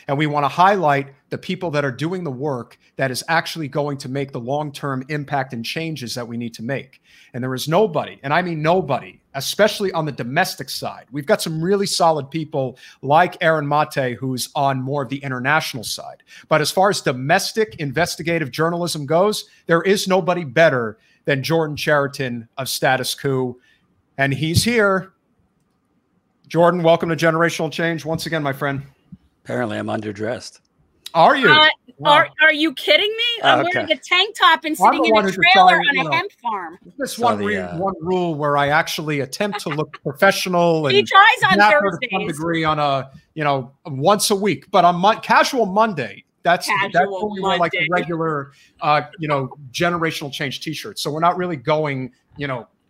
And we want to highlight the people that are doing the work that is actually going to make the long-term impact and changes that we need to make. And there is nobody, and I mean nobody, especially on the domestic side. We've got some really solid people like Aaron Mate, who's on more of the international side. But as far as domestic investigative journalism goes, there is nobody better than Jordan Chariton of Status Coup. And he's here. Jordan, welcome to Generational Change once again, my friend. Apparently I'm underdressed. Are you? Wow. Are you kidding me? I'm wearing a tank top and sitting in a trailer on a hemp farm. This one rule where I actually attempt to look professional and he tries on Thursdays. To some degree on a once a week, but on Casual Monday. That's what we wear, like a regular Generational Change T-shirt. So we're not really going we're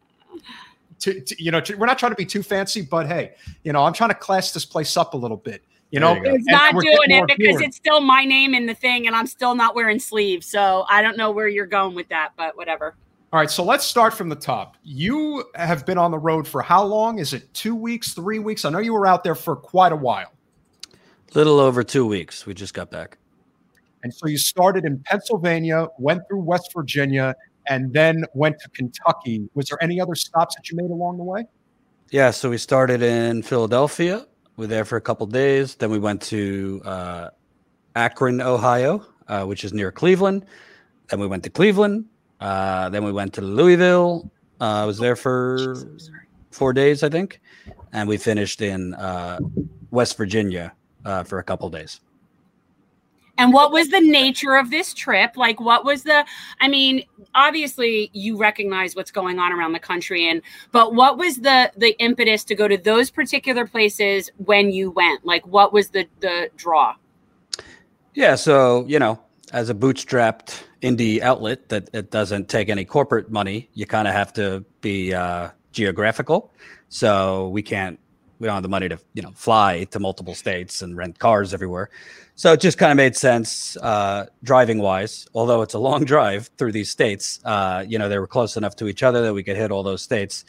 not trying to be too fancy, but hey, I'm trying to class this place up a little bit. He's not doing it because it's still my name in the thing, and I'm still not wearing sleeves. So I don't know where you're going with that, but whatever. All right, so let's start from the top. You have been on the road for how long? Is it 2 weeks, 3 weeks? I know you were out there for quite a while. Little over 2 weeks. We just got back. And so you started in Pennsylvania, went through West Virginia, and then went to Kentucky. Was there any other stops that you made along the way? Yeah, so we started in Philadelphia. We were there for a couple of days. Then we went to Akron, Ohio, which is near Cleveland. Then we went to Cleveland. Then we went to Louisville. I was there for 4 days, I think. And we finished in West Virginia for a couple of days. And what was the nature of this trip? Like, what was obviously you recognize what's going on around the country, but what was the impetus to go to those particular places when you went? Like, what was the draw? Yeah, so, as a bootstrapped indie outlet that it doesn't take any corporate money, you kind of have to be geographical. So we don't have the money to, fly to multiple states and rent cars everywhere. So it just kind of made sense driving wise, although it's a long drive through these states. They were close enough to each other that we could hit all those states.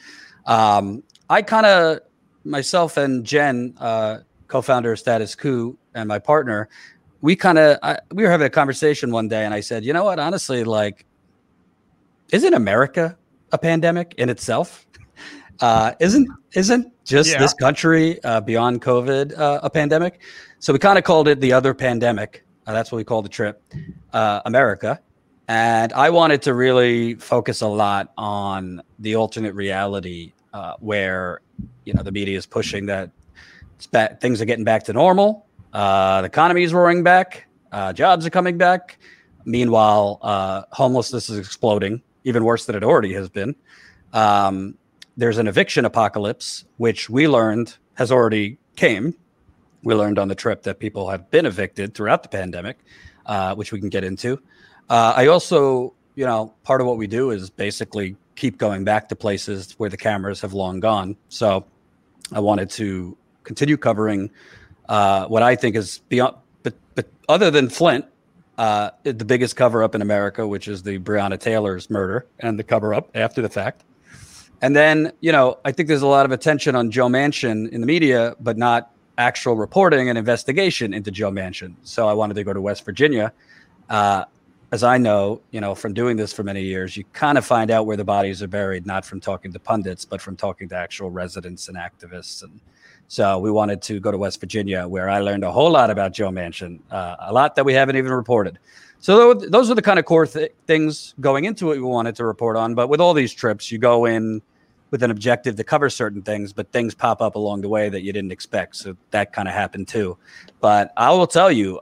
Myself and Jen, co-founder of Status Coup, and my partner, we were having a conversation one day, and I said, you know what, honestly, like, isn't America a pandemic in itself? Isn't just this country beyond COVID a pandemic? So we kind of called it the other pandemic. That's what we called the trip, America. And I wanted to really focus a lot on the alternate reality where, the media is pushing that things are getting back to normal. The economy is roaring back. Jobs are coming back. Meanwhile, homelessness is exploding, even worse than it already has been. There's an eviction apocalypse, which we learned has already came. We learned on the trip that people have been evicted throughout the pandemic, which we can get into. I also, part of what we do is basically keep going back to places where the cameras have long gone. So I wanted to continue covering what I think is beyond, but other than Flint, the biggest cover up in America, which is the Breonna Taylor's murder and the cover up after the fact. And then, I think there's a lot of attention on Joe Manchin in the media, but not actual reporting and investigation into Joe Manchin. So I wanted to go to West Virginia. As I know, from doing this for many years, you kind of find out where the bodies are buried, not from talking to pundits, but from talking to actual residents and activists. And so we wanted to go to West Virginia, where I learned a whole lot about Joe Manchin, a lot that we haven't even reported. So those are the kind of core things going into it we wanted to report on. But with all these trips, you go in with an objective to cover certain things, but things pop up along the way that you didn't expect. So that kind of happened too. But I will tell you,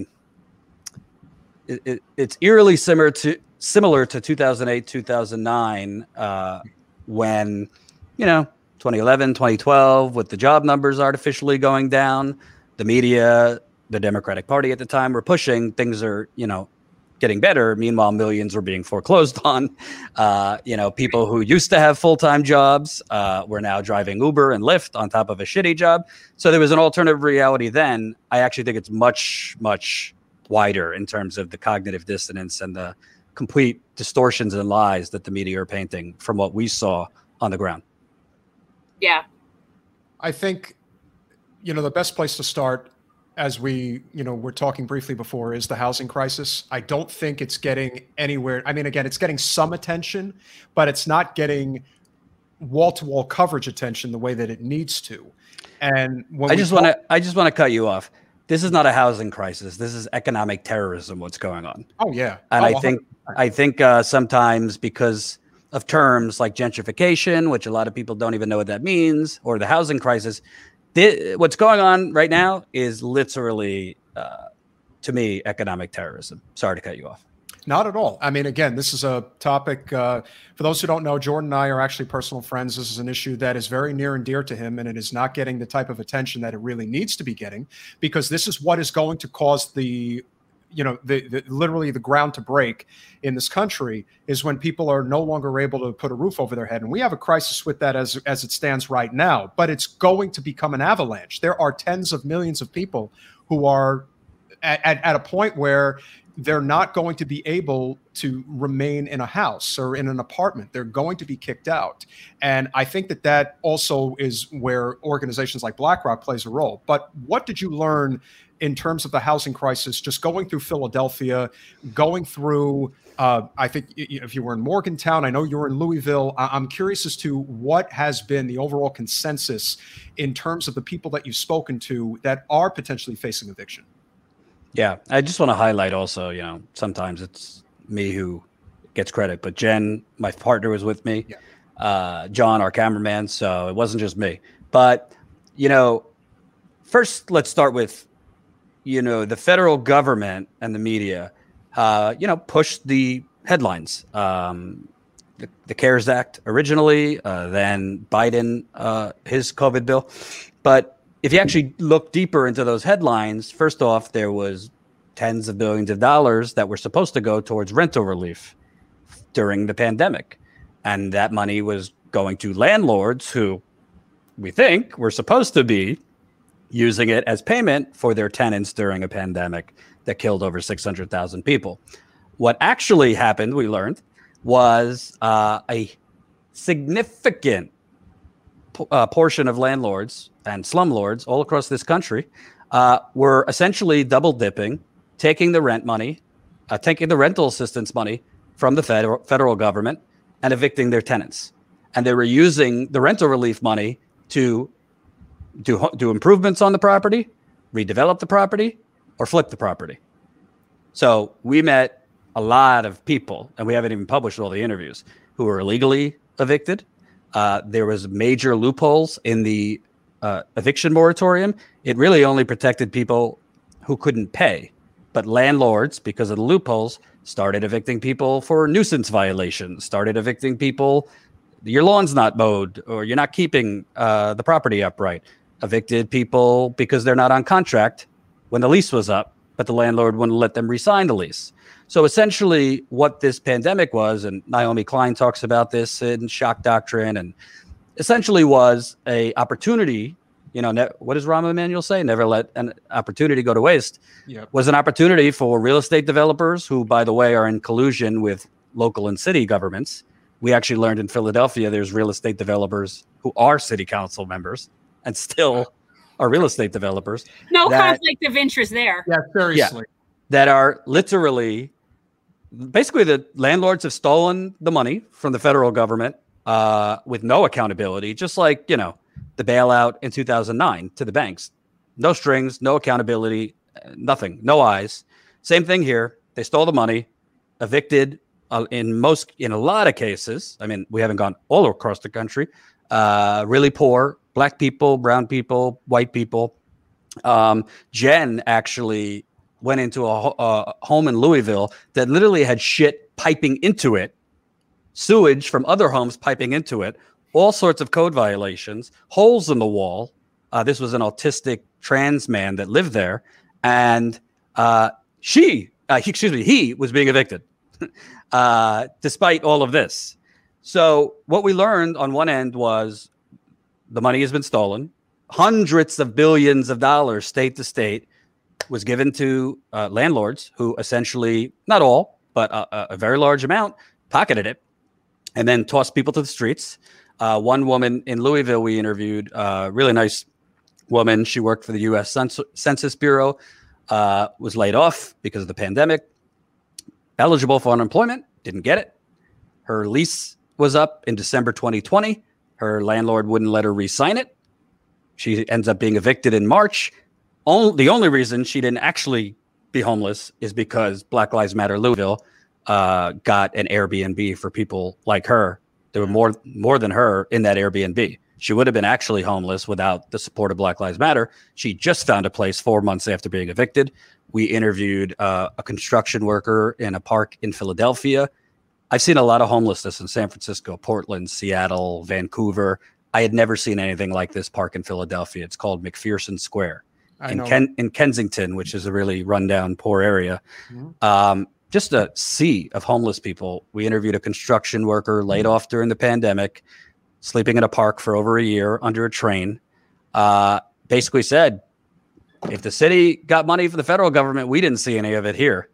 it's eerily similar to 2008, 2009, when, 2011, 2012, with the job numbers artificially going down, the media, the Democratic Party at the time were pushing, things are, getting better. Meanwhile, millions were being foreclosed on. People who used to have full-time jobs were now driving Uber and Lyft on top of a shitty job. So there was an alternative reality then. I actually think it's much, much wider in terms of the cognitive dissonance and the complete distortions and lies that the media are painting from what we saw on the ground. Yeah. I think, the best place to start, as we, were talking briefly before, is the housing crisis. I don't think it's getting anywhere. I mean, again, it's getting some attention, but it's not getting wall-to-wall coverage attention the way that it needs to. And when I just want to cut you off. This is not a housing crisis. This is economic terrorism. What's going on? Oh yeah, and I think sometimes because of terms like gentrification, which a lot of people don't even know what that means, or the housing crisis, what's going on right now is literally, to me, economic terrorism. Sorry to cut you off. Not at all. I mean, again, this is a topic, for those who don't know, Jordan and I are actually personal friends. This is an issue that is very near and dear to him, and it is not getting the type of attention that it really needs to be getting, because this is what is going to cause literally the ground to break in this country, is when people are no longer able to put a roof over their head. And we have a crisis with that as it stands right now, but it's going to become an avalanche. There are tens of millions of people who are at a point where they're not going to be able to remain in a house or in an apartment. They're going to be kicked out. And I think that also is where organizations like BlackRock plays a role. But what did you learn in terms of the housing crisis, just going through Philadelphia, going through, I think if you were in Morgantown, I know you were in Louisville. I'm curious as to what has been the overall consensus in terms of the people that you've spoken to that are potentially facing eviction. Yeah, I just want to highlight also, sometimes it's me who gets credit, but Jen, my partner, was with me. Yeah. John, our cameraman, so it wasn't just me. But, first let's start with, the federal government and the media, pushed the headlines. The CARES Act originally, then Biden, his COVID bill. But if you actually look deeper into those headlines, first off, there was tens of billions of dollars that were supposed to go towards rental relief during the pandemic. And that money was going to landlords who we think were supposed to be using it as payment for their tenants during a pandemic that killed over 600,000 people. What actually happened, we learned, was a significant portion of landlords and slumlords all across this country were essentially double dipping, taking the rent money, taking the rental assistance money from the federal government and evicting their tenants. And they were using the rental relief money to do improvements on the property, redevelop the property, or flip the property. So we met a lot of people, and we haven't even published all the interviews, who were illegally evicted. There was major loopholes in the eviction moratorium. It really only protected people who couldn't pay, but landlords, because of the loopholes, started evicting people for nuisance violations, started evicting people, your lawn's not mowed, or you're not keeping the property upright, evicted people because they're not on contract when the lease was up, but the landlord wouldn't let them re-sign the lease. So essentially what this pandemic was, and Naomi Klein talks about this in Shock Doctrine, and essentially was a opportunity, what does Rahm Emanuel say? Never let an opportunity go to waste. Yep. Was an opportunity for real estate developers who, by the way, are in collusion with local and city governments. We actually learned in Philadelphia, there's real estate developers who are city council members and still are real estate developers. No conflict of interest there. Yeah, seriously. Yeah, that are literally, basically the landlords have stolen the money from the federal government with no accountability, just like, the bailout in 2009 to the banks. No strings, no accountability, nothing, no eyes. Same thing here. They stole the money, evicted in a lot of cases. I mean, we haven't gone all across the country. Really poor Black people, brown people, white people. Jen actually went into a home in Louisville that literally had shit piping into it, sewage from other homes piping into it, all sorts of code violations, holes in the wall. This was an autistic trans man that lived there, and he was being evicted despite all of this. So what we learned on one end was the money has been stolen. Hundreds of billions of dollars, state to state, was given to landlords who essentially, not all, but a very large amount, pocketed it and then tossed people to the streets. One woman in Louisville we interviewed, really nice woman. She worked for the U.S. Census Bureau, was laid off because of the pandemic, eligible for unemployment, didn't get it. Her lease was up in December 2020. Her landlord wouldn't let her re-sign it. She ends up being evicted in March. The only reason she didn't actually be homeless is because Black Lives Matter Louisville got an Airbnb for people like her. There were more than her in that Airbnb. She would have been actually homeless without the support of Black Lives Matter. She just found a place 4 months after being evicted. We interviewed a construction worker in a park in Philadelphia. I've seen a lot of homelessness in San Francisco, Portland, Seattle, Vancouver. I had never seen anything like this park in Philadelphia. It's called McPherson Square in Kensington, which is a really rundown, poor area. Mm-hmm. Just a sea of homeless people. We interviewed a construction worker laid off during the pandemic, sleeping in a park for over a year under a train. Basically said, if the city got money from the federal government, we didn't see any of it here.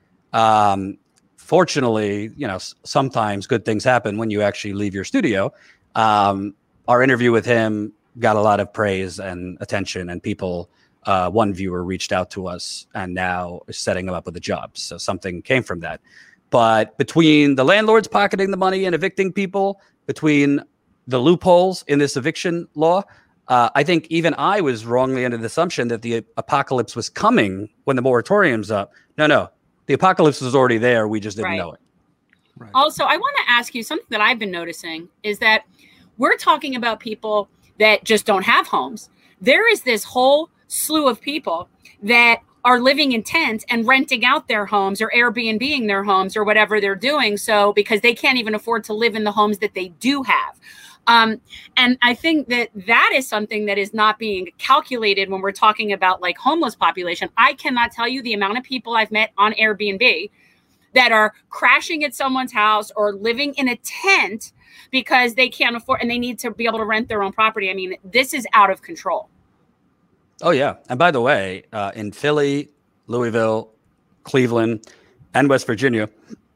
Fortunately, sometimes good things happen when you actually leave your studio. Our interview with him got a lot of praise and attention, and people, one viewer reached out to us and now is setting him up with a job. So something came from that. But between the landlords pocketing the money and evicting people, between the loopholes in this eviction law, I think even I was wrongly under the assumption that the apocalypse was coming when the moratorium's up. No. The apocalypse was already there. We just didn't know it. Right. Also, I want to ask you something that I've been noticing is that we're talking about people that just don't have homes. There is this whole slew of people that are living in tents and renting out their homes or Airbnb-ing their homes or whatever they're doing. So because they can't even afford to live in the homes that they do have. And I think that is something that is not being calculated when we're talking about like homeless population. I cannot tell you the amount of people I've met on Airbnb that are crashing at someone's house or living in a tent because they can't afford and they need to be able to rent their own property. I mean, this is out of control. Oh, yeah. And by the way, in Philly, Louisville, Cleveland, and West Virginia,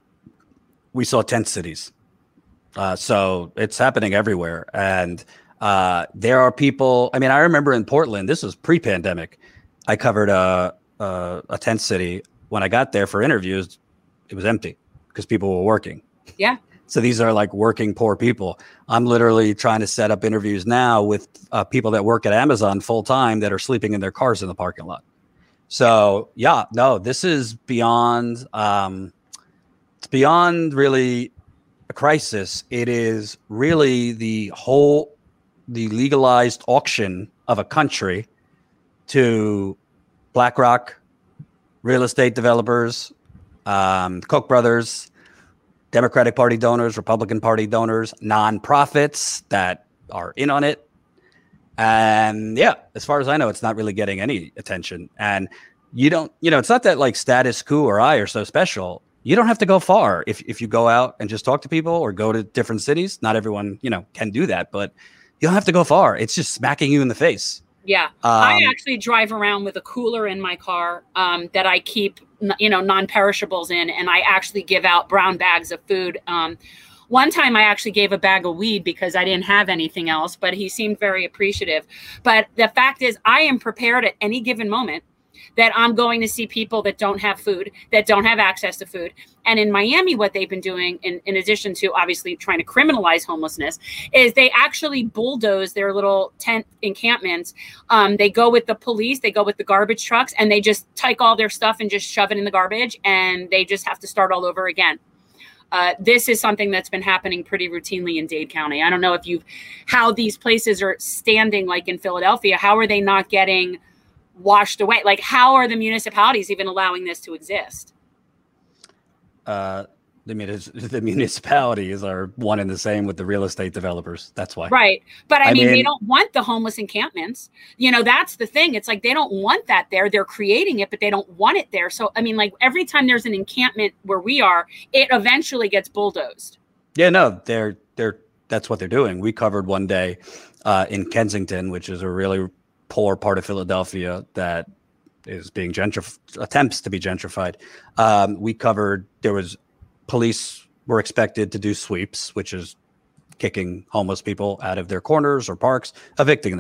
we saw tent cities. So it's happening everywhere. And there are people, I mean, I remember in Portland, this was pre-pandemic. I covered a tent city. When I got there for interviews, it was empty because people were working. Yeah. So these are like working poor people. I'm literally trying to set up interviews now with people that work at Amazon full time that are sleeping in their cars in the parking lot. So yeah, no, this is beyond, it's beyond really a crisis. It is really the legalized auction of a country to BlackRock, real estate developers, Koch brothers, Democratic Party donors, Republican Party donors, nonprofits that are in on it. And yeah, as far as I know, it's not really getting any attention. And it's not that like Status Quo or I are so special. You don't have to go far if you go out and just talk to people or go to different cities. Not everyone, can do that, but you don't have to go far. It's just smacking you in the face. Yeah. I actually drive around with a cooler in my car that I keep, non-perishables in, and I actually give out brown bags of food. One time I actually gave a bag of weed because I didn't have anything else, but he seemed very appreciative. But the fact is, I am prepared at any given moment that I'm going to see people that don't have food, that don't have access to food. And in Miami, what they've been doing, in addition to obviously trying to criminalize homelessness, is they actually bulldoze their little tent encampments. They go with the police, they go with the garbage trucks, and they just take all their stuff and just shove it in the garbage, and they just have to start all over again. This is something that's been happening pretty routinely in Dade County. I don't know how these places are standing, like in Philadelphia. How are they not getting washed away? Like, how are the municipalities even allowing this to exist? The municipalities are one and the same with the real estate developers. That's why. Right. But I mean, they don't want the homeless encampments. That's the thing. It's like, they don't want that there. They're creating it, but they don't want it there. So, I mean, like every time there's an encampment where we are, it eventually gets bulldozed. Yeah, no, that's what they're doing. We covered one day in Kensington, which is a really poor part of Philadelphia that is being attempts to be gentrified. We covered, police were expected to do sweeps, which is kicking homeless people out of their corners or parks, evicting them.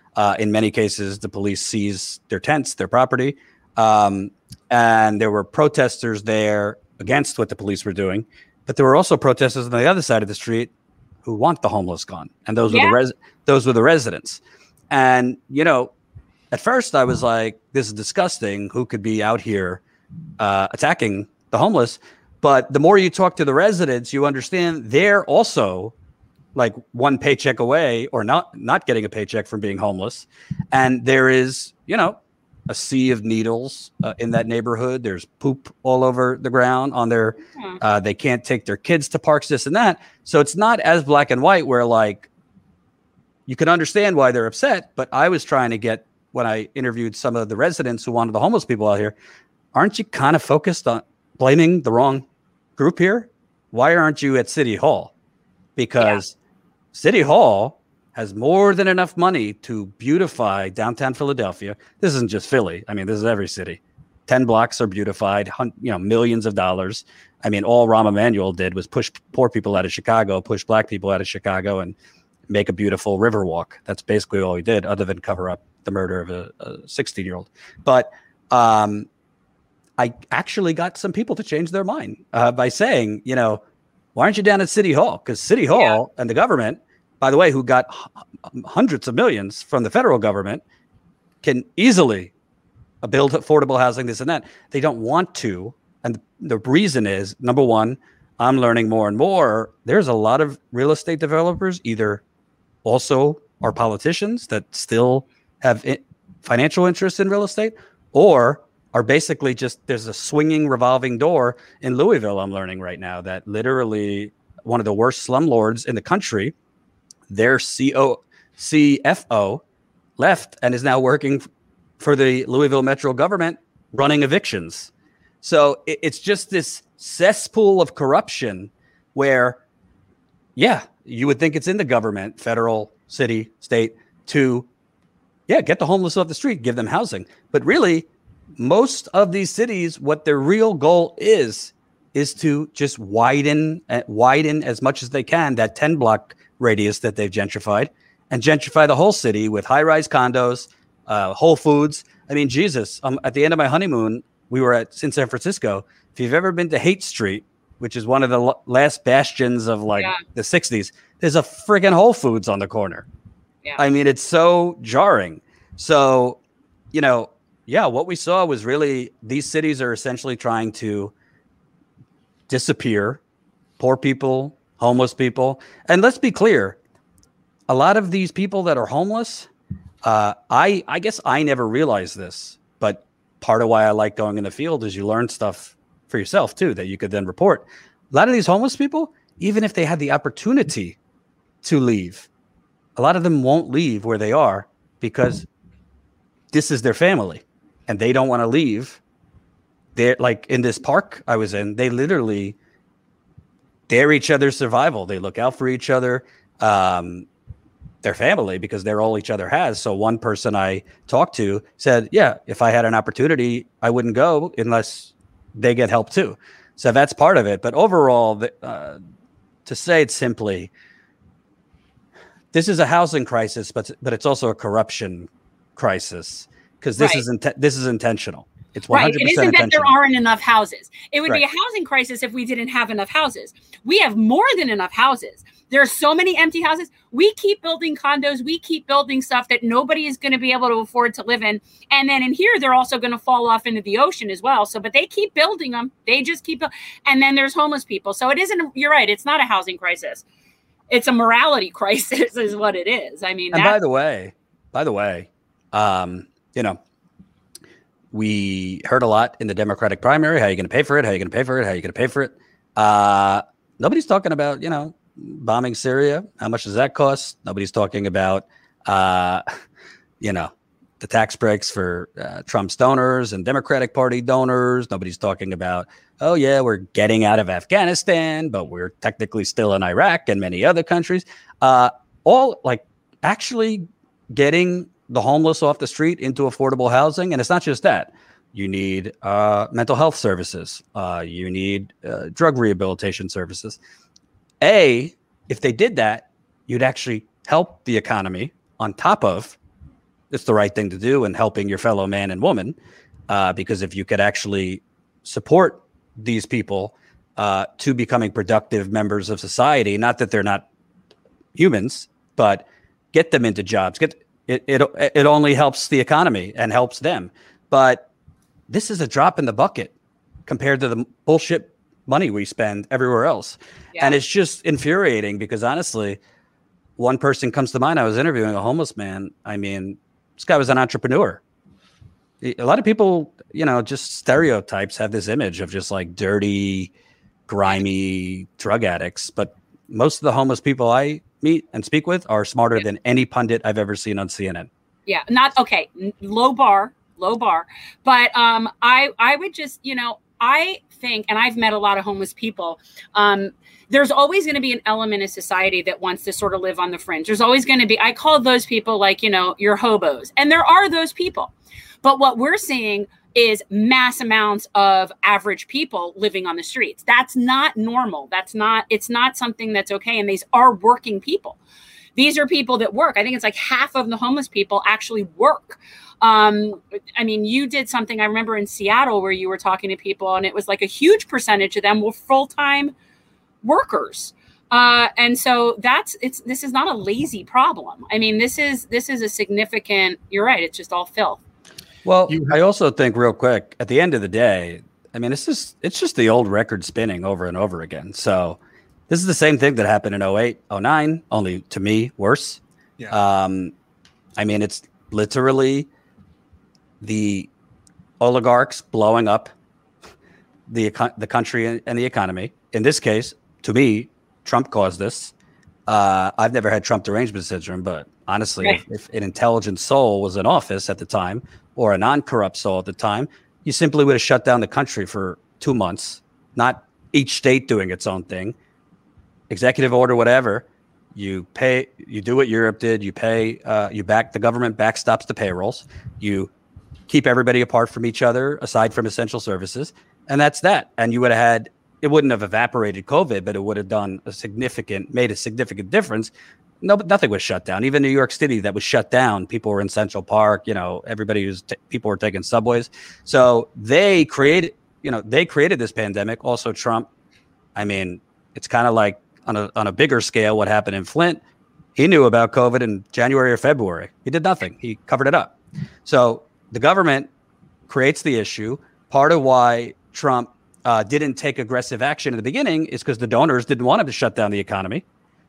In many cases, the police seize their tents, their property. And there were protesters there against what the police were doing. But there were also protesters on the other side of the street who want the homeless gone. And those were the residents. And, you know, at first I was like, this is disgusting. Who could be out here attacking the homeless? But the more you talk to the residents, you understand they're also like one paycheck away or not getting a paycheck from being homeless. And there is, you know, a sea of needles in that neighborhood. There's poop all over the ground on their, they can't take their kids to parks, this and that. So it's not as black and white where like, you can understand why they're upset. But I was trying to get, when I interviewed some of the residents who wanted the homeless people out here, aren't you kind of focused on blaming the wrong group here? Why aren't you at City Hall? Because City Hall has more than enough money to beautify downtown Philadelphia. This isn't just Philly. I mean, this is every city. 10 blocks are beautified, you know, millions of dollars. I mean, all Rahm Emanuel did was push poor people out of Chicago, push black people out of Chicago, and make a beautiful river walk. That's basically all he did, other than cover up the murder of a 16-year-old. But I actually got some people to change their mind by saying, you know, why aren't you down at City Hall? Because City Hall and the government, by the way, who got hundreds of millions from the federal government, can easily build affordable housing, this and that. They don't want to. And the reason is, number one, I'm learning more and more. There's a lot of real estate developers either also are politicians that still have financial interest in real estate, or are basically just, there's a swinging revolving door in Louisville, I'm learning right now, that literally one of the worst slumlords in the country, their CFO left and is now working for the Louisville Metro government running evictions. So it's just this cesspool of corruption where, yeah, you would think it's in the government, federal, city, state, to, get the homeless off the street, give them housing. But really, most of these cities, what their real goal is to just widen as much as they can that 10-block radius that they've gentrified, and gentrify the whole city with high-rise condos, Whole Foods. I mean, Jesus, at the end of my honeymoon, we were in San Francisco. If you've ever been to Haight Street, which is one of the last bastions of the 60s, there's a friggin' Whole Foods on the corner. Yeah. I mean, it's so jarring. So, you know, what we saw was really these cities are essentially trying to disappear poor people, homeless people. And let's be clear, a lot of these people that are homeless, I guess I never realized this, but part of why I like going in the field is you learn stuff for yourself too, that you could then report. A lot of these homeless people, even if they had the opportunity to leave, a lot of them won't leave where they are because this is their family and they don't want to leave. They're like in this park I was in, they literally, they're each other's survival. They look out for each other, their family, because they're all each other has. So one person I talked to said, if I had an opportunity, I wouldn't go unless they get help too. So that's part of it. But overall, to say it simply, this is a housing crisis, but it's also a corruption crisis, because this is intentional. It's 100% It isn't that there aren't enough houses. It would be a housing crisis if we didn't have enough houses. We have more than enough houses. There are so many empty houses. We keep building condos. We keep building stuff that nobody is going to be able to afford to live in. And then in here, they're also going to fall off into the ocean as well. So, but they keep building them. They just keep. And then there's homeless people. So it isn't, you're right. It's not a housing crisis. It's a morality crisis is what it is. I mean, and by the way, you know, we heard a lot in the Democratic primary. How are you going to pay for it? How are you going to pay for it? How are you going to pay for it? Nobody's talking about, bombing Syria. How much does that cost? Nobody's talking about, the tax breaks for Trump's donors and Democratic Party donors. Nobody's talking about, we're getting out of Afghanistan, but we're technically still in Iraq and many other countries. All like actually getting the homeless off the street into affordable housing. And it's not just that. You need mental health services. You need drug rehabilitation services. If they did that, you'd actually help the economy on top of it's the right thing to do in helping your fellow man and woman. Because if you could actually support these people to becoming productive members of society, not that they're not humans, but get them into jobs. It only helps the economy and helps them. But this is a drop in the bucket compared to the bullshit money we spend everywhere else. Yeah. And it's just infuriating because honestly, one person comes to mind. I was interviewing a homeless man. I mean, this guy was an entrepreneur. A lot of people, just stereotypes have this image of just like dirty, grimy drug addicts. But most of the homeless people I meet and speak with are smarter than any pundit I've ever seen on CNN. Yeah, not okay. Low bar. But I would just, I think, and I've met a lot of homeless people, there's always going to be an element of society that wants to sort of live on the fringe. There's always going to be, I call those people like, your hobos. And there are those people. But what we're seeing is mass amounts of average people living on the streets. That's not normal. It's not something that's okay. And these are working people. These are people that work. I think it's like half of the homeless people actually work. I mean, you did something I remember in Seattle where you were talking to people and it was like a huge percentage of them were full-time workers. And so this is not a lazy problem. I mean, this is a significant, you're right. It's just all filth. Well, I also think real quick at the end of the day, I mean, it's just the old record spinning over and over again. So this is the same thing that happened in 08, 09, only to me worse. Yeah. I mean, it's literally the oligarchs blowing up the country and the economy. In this case, to me, Trump caused this. I've never had Trump derangement syndrome, but honestly, if an intelligent soul was in office at the time or a non-corrupt soul at the time, you simply would have shut down the country for 2 months, not each state doing its own thing. Executive order, whatever. You do what Europe did. You pay, the government backstops the payrolls. You keep everybody apart from each other, aside from essential services. And that's that. And you would have had, it wouldn't have evaporated COVID, but it would have made a significant difference. No, but nothing was shut down. Even New York City that was shut down, people were in Central Park, people were taking subways. So they created this pandemic. Also Trump, I mean, it's kind of like on a bigger scale, what happened in Flint. He knew about COVID in January or February. He did nothing. He covered it up. So the government creates the issue. Part of why Trump didn't take aggressive action in the beginning is because the donors didn't want him to shut down the economy.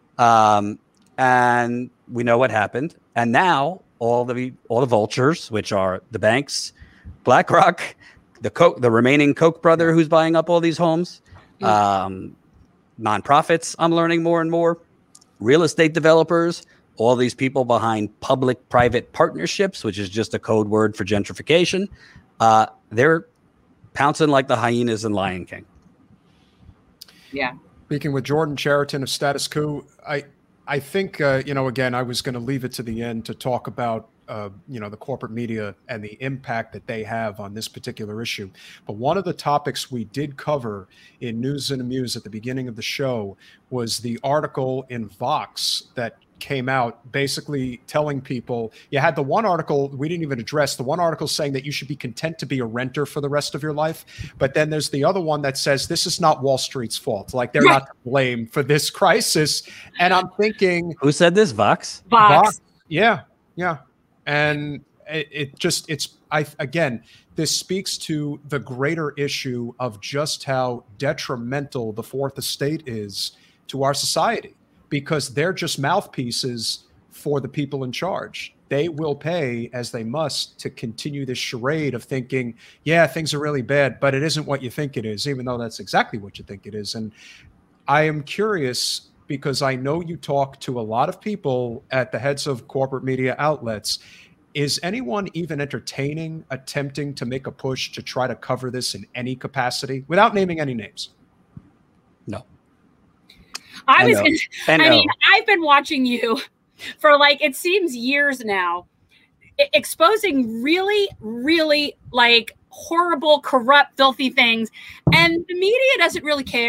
And we know what happened. And now all the vultures, which are the banks, BlackRock, the remaining Koch brother who's buying up all these homes, nonprofits, I'm learning more and more, real estate developers, all these people behind public-private partnerships, which is just a code word for gentrification, they're pouncing like the hyenas in Lion King. Yeah. Speaking with Jordan Chariton of Status Coup, I think, again, I was going to leave it to the end to talk about, the corporate media and the impact that they have on this particular issue. But one of the topics we did cover in News and Amuse at the beginning of the show was the article in Vox that came out basically telling people, you had the one article we didn't even address, the one article saying that you should be content to be a renter for the rest of your life. But then there's the other one that says this is not Wall Street's fault. Like they're not to blame for this crisis. And I'm thinking, who said this? Vox? Vox. Yeah. And again, this speaks to the greater issue of just how detrimental the Fourth Estate is to our society, because they're just mouthpieces for the people in charge. They will pay as they must to continue this charade of thinking, yeah, things are really bad, but it isn't what you think it is, even though that's exactly what you think it is. And I am curious, because I know you talk to a lot of people at the heads of corporate media outlets. Is anyone even attempting to make a push to try to cover this in any capacity without naming any names? No. I've been watching you for it seems years now, exposing really, really horrible, corrupt, filthy things. And the media doesn't really care.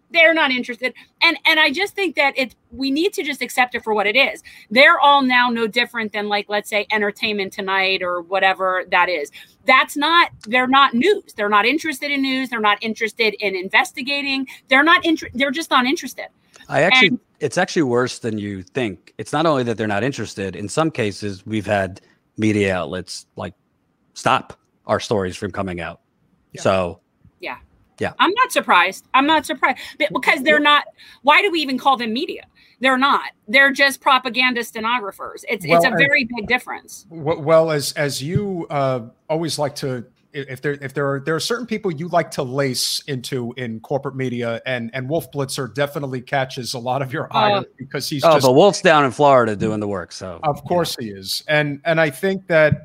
They're not interested. And I just think that we need to just accept it for what it is. They're all now no different than, like, let's say Entertainment Tonight or whatever that is. They're not news. They're not interested in news. They're not interested in investigating. They're just not interested. It's actually worse than you think. It's not only that they're not interested. In some cases, we've had media outlets like stop our stories from coming out. Yeah. So yeah. I'm not surprised. Because they're not. Why do we even call them media? They're not. They're just propaganda stenographers. It's a very big difference. Well, as you always like to, if there are certain people you like to lace into in corporate media, and Wolf Blitzer definitely catches a lot of your ire because he's but Wolf's down in Florida doing the work. So of course he is, and I think that.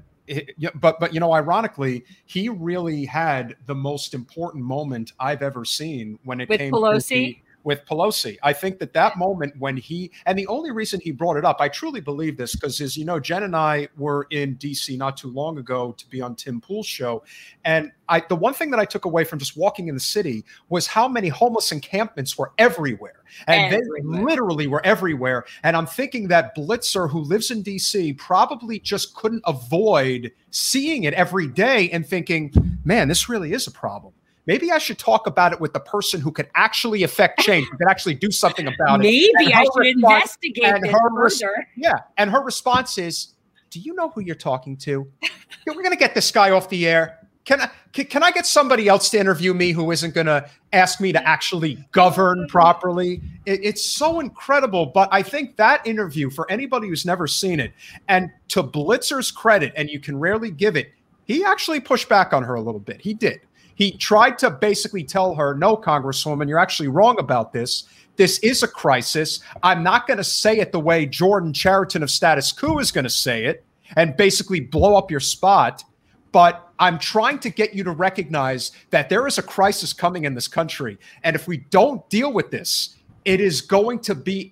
But you know, ironically, he really had the most important moment I've ever seen when it came Pelosi. With Pelosi. I think that moment when and the only reason he brought it up, I truly believe this, because as you know, Jen and I were in DC not too long ago to be on Tim Pool's show. And the one thing that I took away from just walking in the city was how many homeless encampments were everywhere. And they literally were everywhere. And I'm thinking that Blitzer, who lives in DC, probably just couldn't avoid seeing it every day and thinking, man, this really is a problem. Maybe I should talk about it with the person who could actually affect change, who could actually do something about it. Maybe I should investigate this further. Yeah. And her response is, do you know who you're talking to? We're going to get this guy off the air. Can I get somebody else to interview me who isn't going to ask me to actually govern properly? It's so incredible. But I think that interview, for anybody who's never seen it, and to Blitzer's credit, and you can rarely give it, he actually pushed back on her a little bit. He did. He tried to basically tell her, no, Congresswoman, you're actually wrong about this. This is a crisis. I'm not going to say it the way Jordan Chariton of Status Quo is going to say it and basically blow up your spot. But I'm trying to get you to recognize that there is a crisis coming in this country. And if we don't deal with this, it is going to be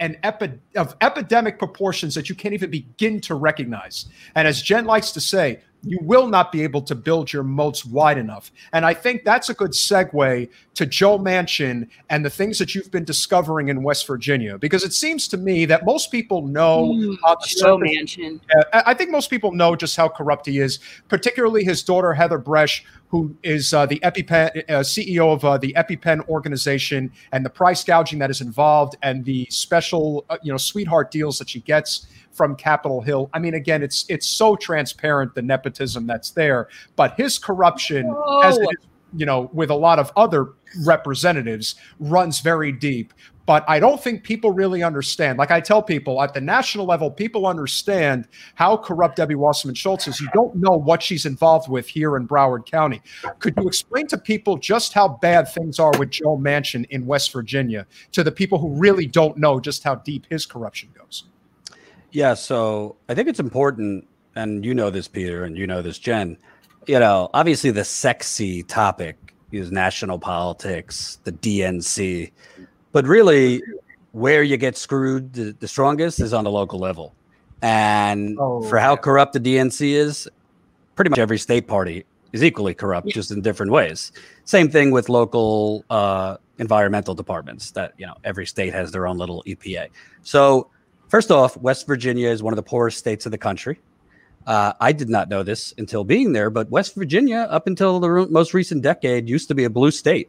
of epidemic proportions that you can't even begin to recognize. And as Jen likes to say, you will not be able to build your moats wide enough. And I think that's a good segue to Joe Manchin and the things that you've been discovering in West Virginia, because it seems to me that most people know Joe Manchin. I think most people know just how corrupt he is, particularly his daughter, Heather Bresch, who is the EpiPen CEO of the EpiPen organization, and the price gouging that is involved and the special, sweetheart deals that she gets from Capitol Hill. I mean, again, it's so transparent, the nepotism that's there, but his corruption, as it is, with a lot of other representatives, runs very deep. But I don't think people really understand. Like I tell people, at the national level, people understand how corrupt Debbie Wasserman Schultz is. You don't know what she's involved with here in Broward County. Could you explain to people just how bad things are with Joe Manchin in West Virginia, to the people who really don't know just how deep his corruption goes? Yeah, so I think it's important, and you know this, Peter, and you know this, Jen. Obviously the sexy topic is national politics, the DNC. But really, where you get screwed the strongest is on the local level. And for how corrupt the DNC is, pretty much every state party is equally corrupt, just in different ways. Same thing with local environmental departments, that every state has their own little EPA. So first off, West Virginia is one of the poorest states of the country. I did not know this until being there, but West Virginia, up until the most recent decade, used to be a blue state.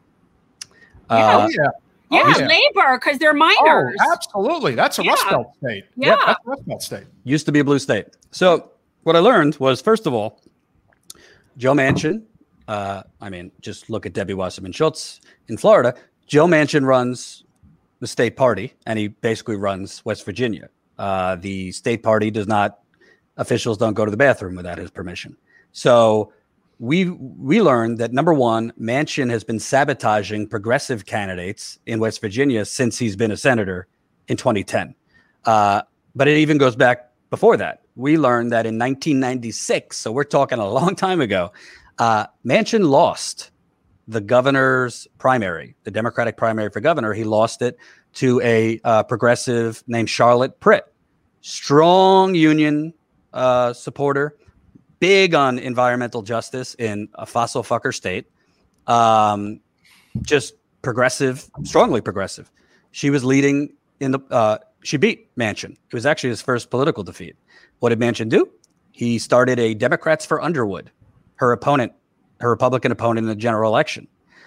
Labor, because they're miners. Oh, absolutely. That's a Rust Belt state. Yeah. That's a Rust Belt state. Used to be a blue state. So what I learned was, first of all, Joe Manchin, just look at Debbie Wasserman Schultz in Florida. Joe Manchin runs the state party, and he basically runs West Virginia. The state party officials don't go to the bathroom without his permission. So we learned that, number one, Manchin has been sabotaging progressive candidates in West Virginia since he's been a senator in 2010. But it even goes back before that. We learned that in 1996, so we're talking a long time ago, Manchin lost the governor's primary, the Democratic primary for governor. He lost it to a progressive named Charlotte Pritt, strong union supporter, big on environmental justice in a fossil fucker state, just progressive, strongly progressive. She was leading in the, she beat Manchin. It was actually his first political defeat. What did Manchin do? He started a Democrats for Underwood, her Republican opponent in the general election.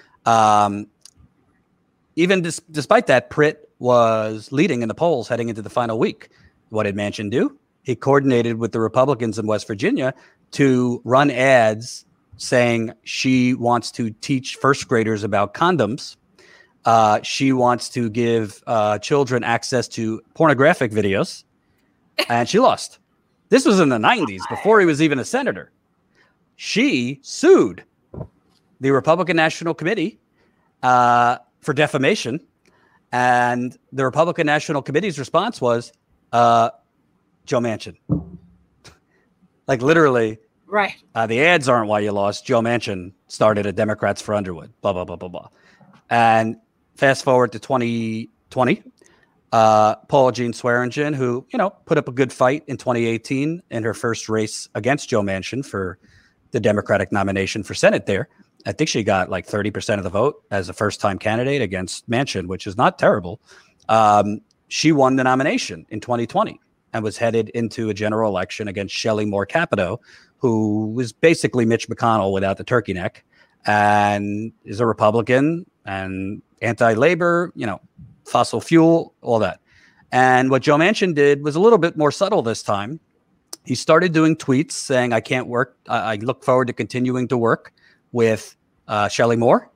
Even despite that, Pritt was leading in the polls heading into the final week. What did Manchin do? He coordinated with the Republicans in West Virginia to run ads saying she wants to teach first graders about condoms. She wants to give children access to pornographic videos. And she lost. This was in the 90s, before he was even a senator. She sued the Republican National Committee for defamation. And the Republican National Committee's response was, Joe Manchin. Like literally, right. The ads aren't why you lost. Joe Manchin started a Democrats for Underwood, blah, blah, blah, blah, blah. And fast forward to 2020, Paula Jean Swearengin, who, put up a good fight in 2018 in her first race against Joe Manchin for the Democratic nomination for Senate there. I think she got like 30% of the vote as a first-time candidate against Manchin, which is not terrible. She won the nomination in 2020 and was headed into a general election against Shelley Moore Capito, who was basically Mitch McConnell without the turkey neck and is a Republican and anti-labor, fossil fuel, all that. And what Joe Manchin did was a little bit more subtle this time. He started doing tweets saying, I can't work. I look forward to continuing to work with Shelley Moore.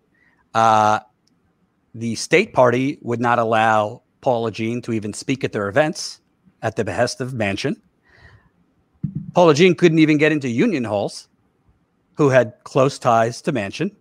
The state party would not allow Paula Jean to even speak at their events at the behest of Manchin. Paula Jean couldn't even get into union halls, who had close ties to Manchin.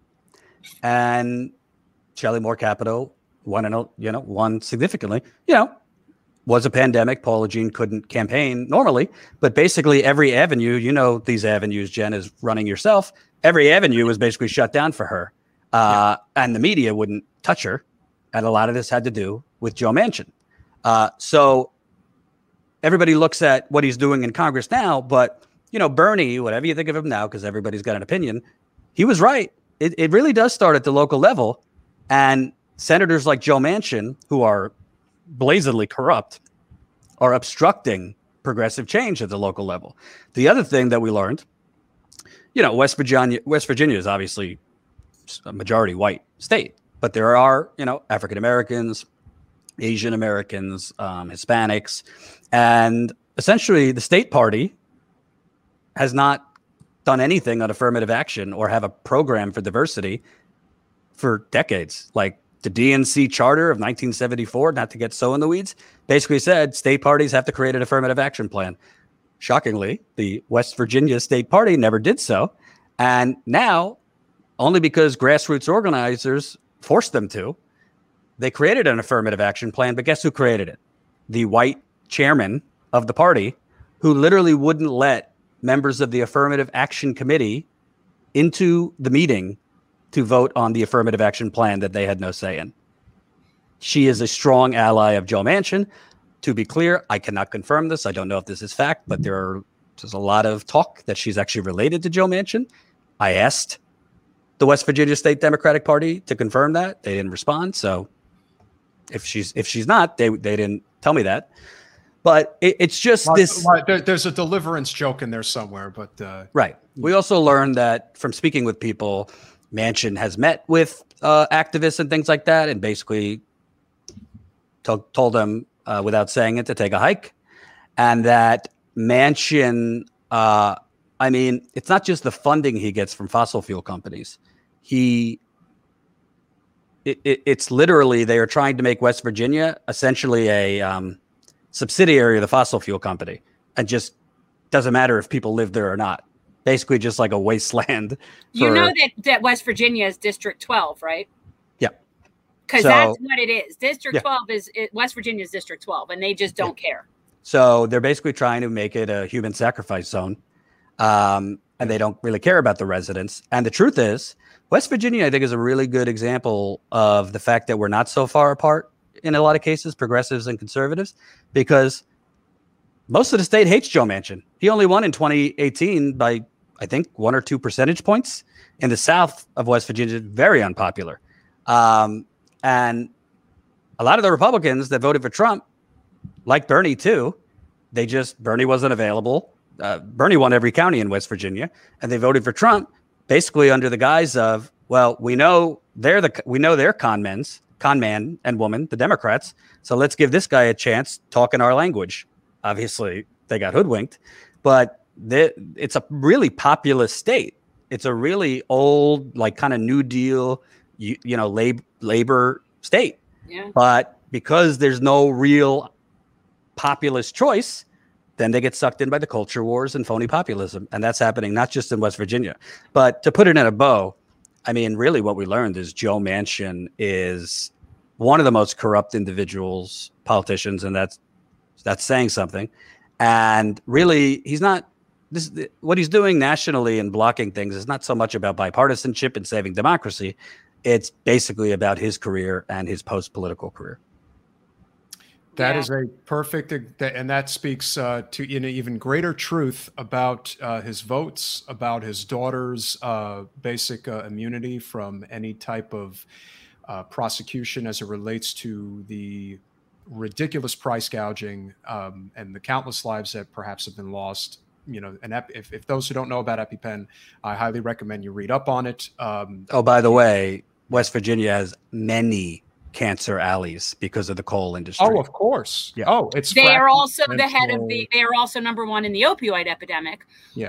And Shelley Moore Capito won significantly. Was a pandemic. Paula Jean couldn't campaign normally, but basically every avenue, these avenues, Jen, is running yourself. Every avenue was basically shut down for her. And the media wouldn't touch her. And a lot of this had to do with Joe Manchin. So everybody looks at what he's doing in Congress now, but, Bernie, whatever you think of him now, because everybody's got an opinion, he was right. It really does start at the local level. And senators like Joe Manchin, who are blazingly corrupt, are obstructing progressive change at the local level. The other thing that we learned, West Virginia is obviously a majority white state, but there are, African Americans, Asian Americans, Hispanics, and essentially the state party has not done anything on affirmative action or have a program for diversity for decades. Like the DNC charter of 1974, not to get so in the weeds, basically said state parties have to create an affirmative action plan. Shockingly, the West Virginia State Party never did so. And now, only because grassroots organizers forced them to, they created an affirmative action plan. But guess who created it? The white chairman of the party, who literally wouldn't let members of the Affirmative Action Committee into the meeting to vote on the affirmative action plan that they had no say in. She is a strong ally of Joe Manchin. To be clear, I cannot confirm this. I don't know if this is fact, but there's a lot of talk that she's actually related to Joe Manchin. I asked the West Virginia State Democratic Party to confirm that. They didn't respond. So if she's not, they didn't tell me that. But it's just this. There's a deliverance joke in there somewhere, but right. We also learned that from speaking with people, Manchin has met with activists and things like that, and basically told them without saying it to take a hike, and that Manchin. It's not just the funding he gets from fossil fuel companies. It's literally they are trying to make West Virginia essentially a subsidiary of the fossil fuel company, and just doesn't matter if people live there or not. Basically, just like a wasteland. That West Virginia is District 12, right? Yeah, because that's what it is. District 12 West Virginia's District 12, and they just don't care. So they're basically trying to make it a human sacrifice zone, and they don't really care about the residents. And the truth is, West Virginia, I think, is a really good example of the fact that we're not so far apart in a lot of cases, progressives and conservatives, because most of the state hates Joe Manchin. He only won in 2018 by, I think, 1 or 2 percentage points. In the south of West Virginia, very unpopular. And a lot of the Republicans that voted for Trump, like Bernie too, Bernie wasn't available. Bernie won every county in West Virginia, and they voted for Trump basically under the guise of, well, we know they're con man and woman, the Democrats. So let's give this guy a chance talking our language. Obviously, they got hoodwinked, but it's a really populist state. It's a really old, like kind of New Deal, labor state. Yeah. But because there's no real populist choice, then they get sucked in by the culture wars and phony populism. And that's happening not just in West Virginia. But to put it in a bow, I mean, really what we learned is Joe Manchin is one of the most corrupt politicians, and that's saying something. And really, what he's doing nationally and blocking things is not so much about bipartisanship and saving democracy. It's basically about his career and his post-political career. That is a perfect, and that speaks to even greater truth about his votes, about his daughter's basic immunity from any type of prosecution as it relates to the ridiculous price gouging and the countless lives that perhaps have been lost. And if those who don't know about EpiPen, I highly recommend you read up on it. Oh, by the way, West Virginia has many cancer alleys because of the coal industry. Oh, of course. Yeah. Oh, it's they are also the head of they are also number one in the opioid epidemic,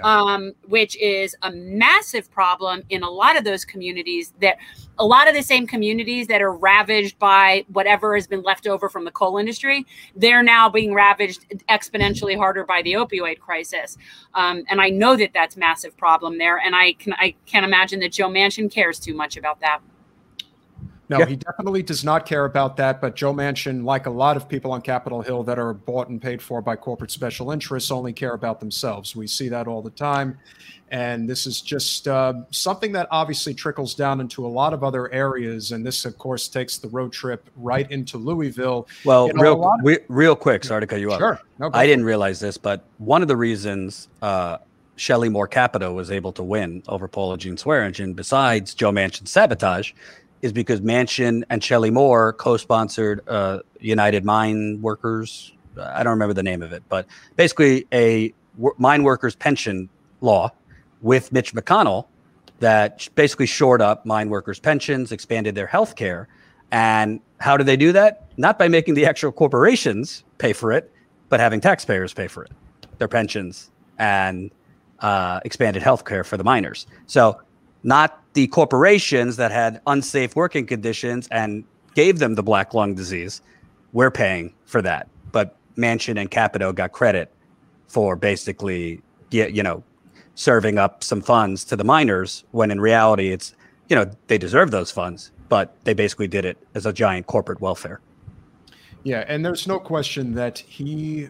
which is a massive problem in a lot of those communities, that a lot of the same communities that are ravaged by whatever has been left over from the coal industry. They're now being ravaged exponentially harder by the opioid crisis. And I know that that's a massive problem there. And I can't imagine that Joe Manchin cares too much about that. No, he definitely does not care about that. But Joe Manchin, like a lot of people on Capitol Hill that are bought and paid for by corporate special interests, only care about themselves. We see that all the time. And this is just something that obviously trickles down into a lot of other areas. And this, of course, takes the road trip right into Louisville. Well, real quick, sorry to cut you off. Sure. No, I didn't realize this, but one of the reasons Shelley Moore Capito was able to win over Paula Jean Swearengin, besides Joe Manchin's sabotage, is because Manchin and Shelley Moore co-sponsored United Mine Workers. I don't remember the name of it, but basically a mine workers pension law with Mitch McConnell that basically shored up mine workers' pensions, expanded their health care. And how do they do that? Not by making the actual corporations pay for it, but having taxpayers pay for it, their pensions and expanded health care for the miners. So not the corporations that had unsafe working conditions and gave them the black lung disease. We're paying for that. But Manchin and Capito got credit for basically, serving up some funds to the miners, when in reality, it's, they deserve those funds, but they basically did it as a giant corporate welfare. Yeah, and there's no question that he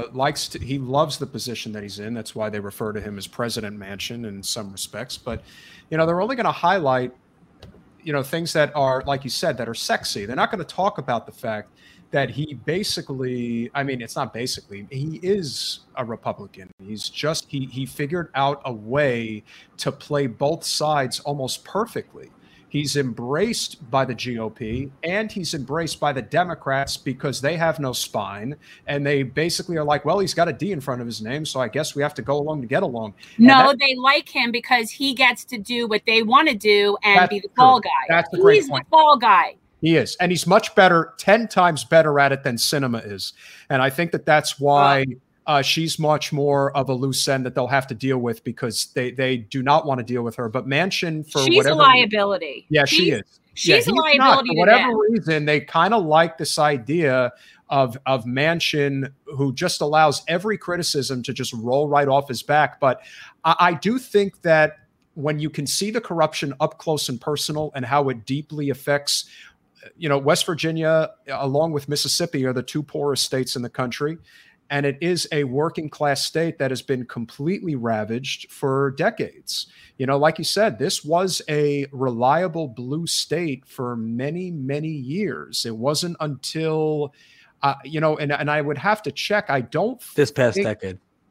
loves the position that he's in. That's why they refer to him as President Manchin in some respects. But, they're only going to highlight, things that are, like you said, that are sexy. They're not going to talk about the fact that he basically, it's not basically, he is a Republican. He's just, he figured out a way to play both sides almost perfectly. He's embraced by the GOP and he's embraced by the Democrats because they have no spine. And they basically are like, well, he's got a D in front of his name, so I guess we have to go along to get along. No, they like him because he gets to do what they want to do and be the fall guy. That's a great point. He's the fall guy. He is. And he's much better, 10 times better at it than Sinema is. And I think that that's why she's much more of a loose end that they'll have to deal with, because they do not want to deal with her. But Manchin, she's a liability. Yeah, she is. She's a liability. For whatever reason, they kind of like this idea of Manchin, who just allows every criticism to just roll right off his back. But I do think that when you can see the corruption up close and personal and how it deeply affects, West Virginia, along with Mississippi, are the two poorest states in the country. And it is a working class state that has been completely ravaged for decades. Like you said, this was a reliable blue state for many, many years. It wasn't until, and I would have to check. I don't this past decade.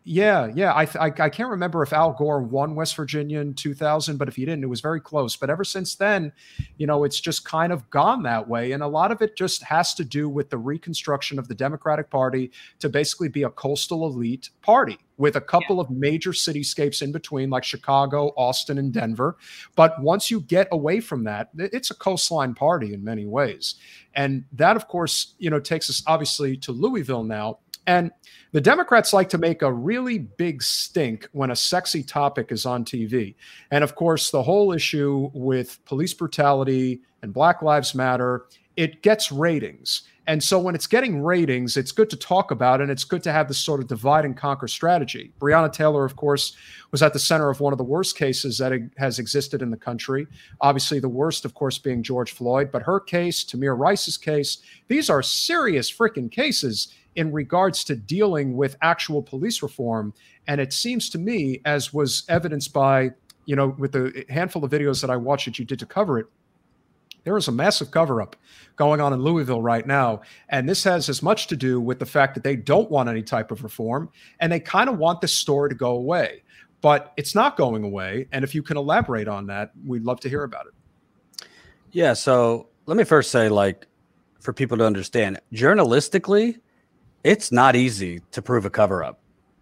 Yeah. I can't remember if Al Gore won West Virginia in 2000, but if he didn't, it was very close. But ever since then, it's just kind of gone that way. And a lot of it just has to do with the reconstruction of the Democratic Party to basically be a coastal elite party with a couple of major cityscapes in between, like Chicago, Austin, and Denver. But once you get away from that, it's a coastline party in many ways. And that, of course, takes us obviously to Louisville now. And the Democrats like to make a really big stink when a sexy topic is on TV. And of course, the whole issue with police brutality and Black Lives Matter, it gets ratings. And so when it's getting ratings, it's good to talk about it, and it's good to have this sort of divide and conquer strategy. Breonna Taylor, of course, was at the center of one of the worst cases that has existed in the country. Obviously, the worst, of course, being George Floyd. But her case, Tamir Rice's case, these are serious freaking cases in regards to dealing with actual police reform. And it seems to me, as was evidenced by, with the handful of videos that I watched that you did to cover it, there is a massive cover-up going on in Louisville right now. And this has as much to do with the fact that they don't want any type of reform, and they kind of want this story to go away. But it's not going away. And if you can elaborate on that, we'd love to hear about it. Yeah, so let me first say, for people to understand, journalistically, it's not easy to prove a cover-up.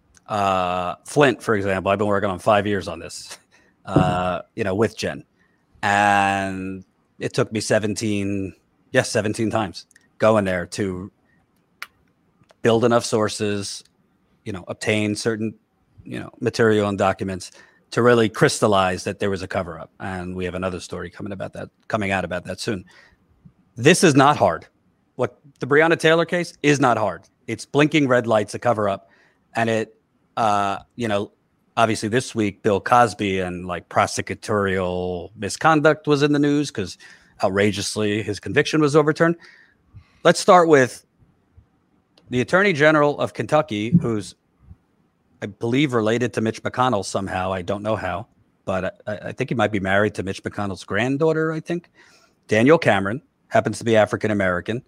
Flint, for example, I've been working on 5 years on this, with Jen. And it took me 17 times going there to build enough sources, obtain certain, material and documents to really crystallize that there was a cover-up. And we have another story coming out about that soon. This is not hard. What the Breonna Taylor case is not hard. It's blinking red lights, a cover-up. And it, obviously this week, Bill Cosby and prosecutorial misconduct was in the news because outrageously his conviction was overturned. Let's start with the Attorney General of Kentucky, who's, I believe, related to Mitch McConnell somehow. I don't know how, but I think he might be married to Mitch McConnell's granddaughter, I think. Daniel Cameron happens to be African-American.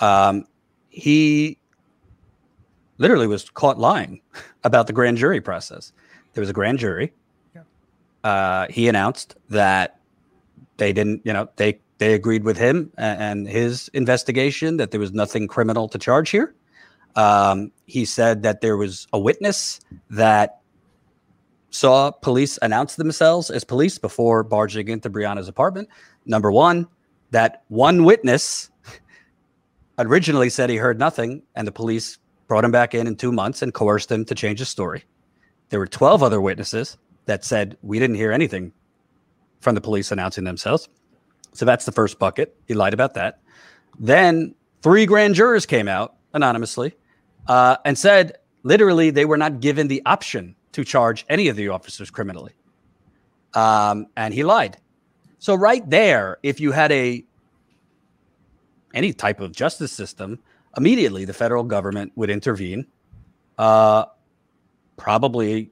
He literally was caught lying about the grand jury process. There was a grand jury. Yeah. He announced that they didn't, they agreed with him and his investigation that there was nothing criminal to charge here. He said that there was a witness that saw police announce themselves as police before barging into Breonna's apartment. Number one, that one witness originally said he heard nothing, and the police brought him back in 2 months and coerced him to change his story. There were 12 other witnesses that said, we didn't hear anything from the police announcing themselves. So that's the first bucket. He lied about that. Then 3 grand jurors came out anonymously and said, literally, they were not given the option to charge any of the officers criminally. And he lied. So right there, if you had any type of justice system, immediately the federal government would intervene, possibly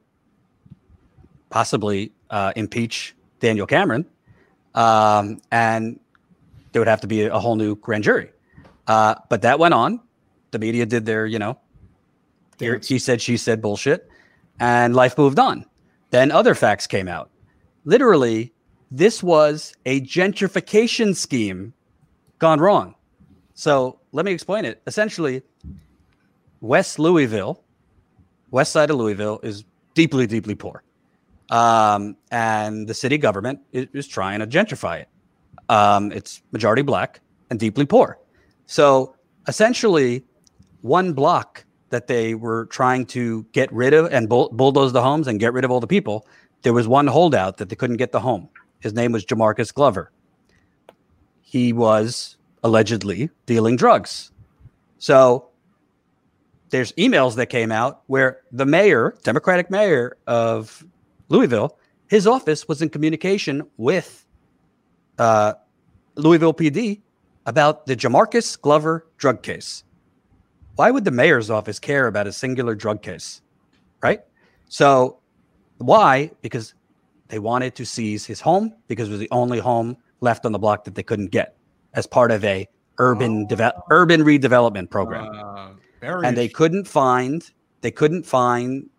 impeach Daniel Cameron, and there would have to be a whole new grand jury. But that went on. The media did their, he said, she said bullshit, and life moved on. Then other facts came out. Literally, this was a gentrification scheme gone wrong. So let me explain it. Essentially, west side of Louisville is deeply, deeply poor. And the city government is trying to gentrify it. It's majority black and deeply poor. So essentially, one block that they were trying to get rid of and bulldoze the homes and get rid of all the people, there was one holdout that they couldn't get the home. His name was Jamarcus Glover. He was allegedly dealing drugs. So there's emails that came out where the mayor, Democratic mayor of Louisville, his office was in communication with Louisville PD about the Jamarcus Glover drug case. Why would the mayor's office care about a singular drug case, right? So why? Because they wanted to seize his home because it was the only home left on the block that they couldn't get as part of a urban redevelopment program. And they couldn't find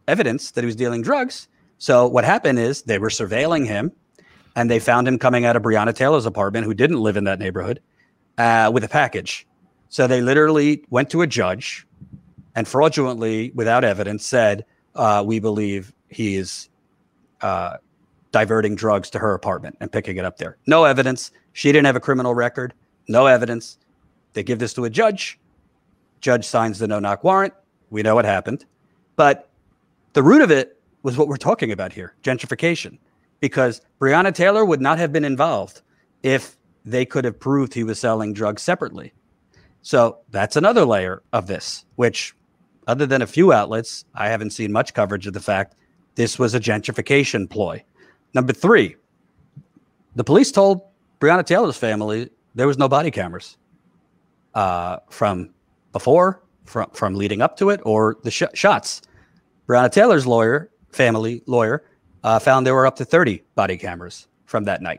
evidence that he was dealing drugs. So what happened is they were surveilling him, and they found him coming out of Breonna Taylor's apartment, who didn't live in that neighborhood, with a package. So they literally went to a judge and fraudulently, without evidence, said, we believe he is diverting drugs to her apartment and picking it up there. No evidence. She didn't have a criminal record. No evidence. They give this to a judge. Judge signs the no-knock warrant. We know what happened. But the root of it was what we're talking about here, gentrification. Because Breonna Taylor would not have been involved if they could have proved he was selling drugs separately. So that's another layer of this, which, other than a few outlets, I haven't seen much coverage of the fact this was a gentrification ploy. Number three, the police told Breonna Taylor's family there was no body cameras from before, from leading up to it, or the shots. Breonna Taylor's family lawyer, found there were up to 30 body cameras from that night.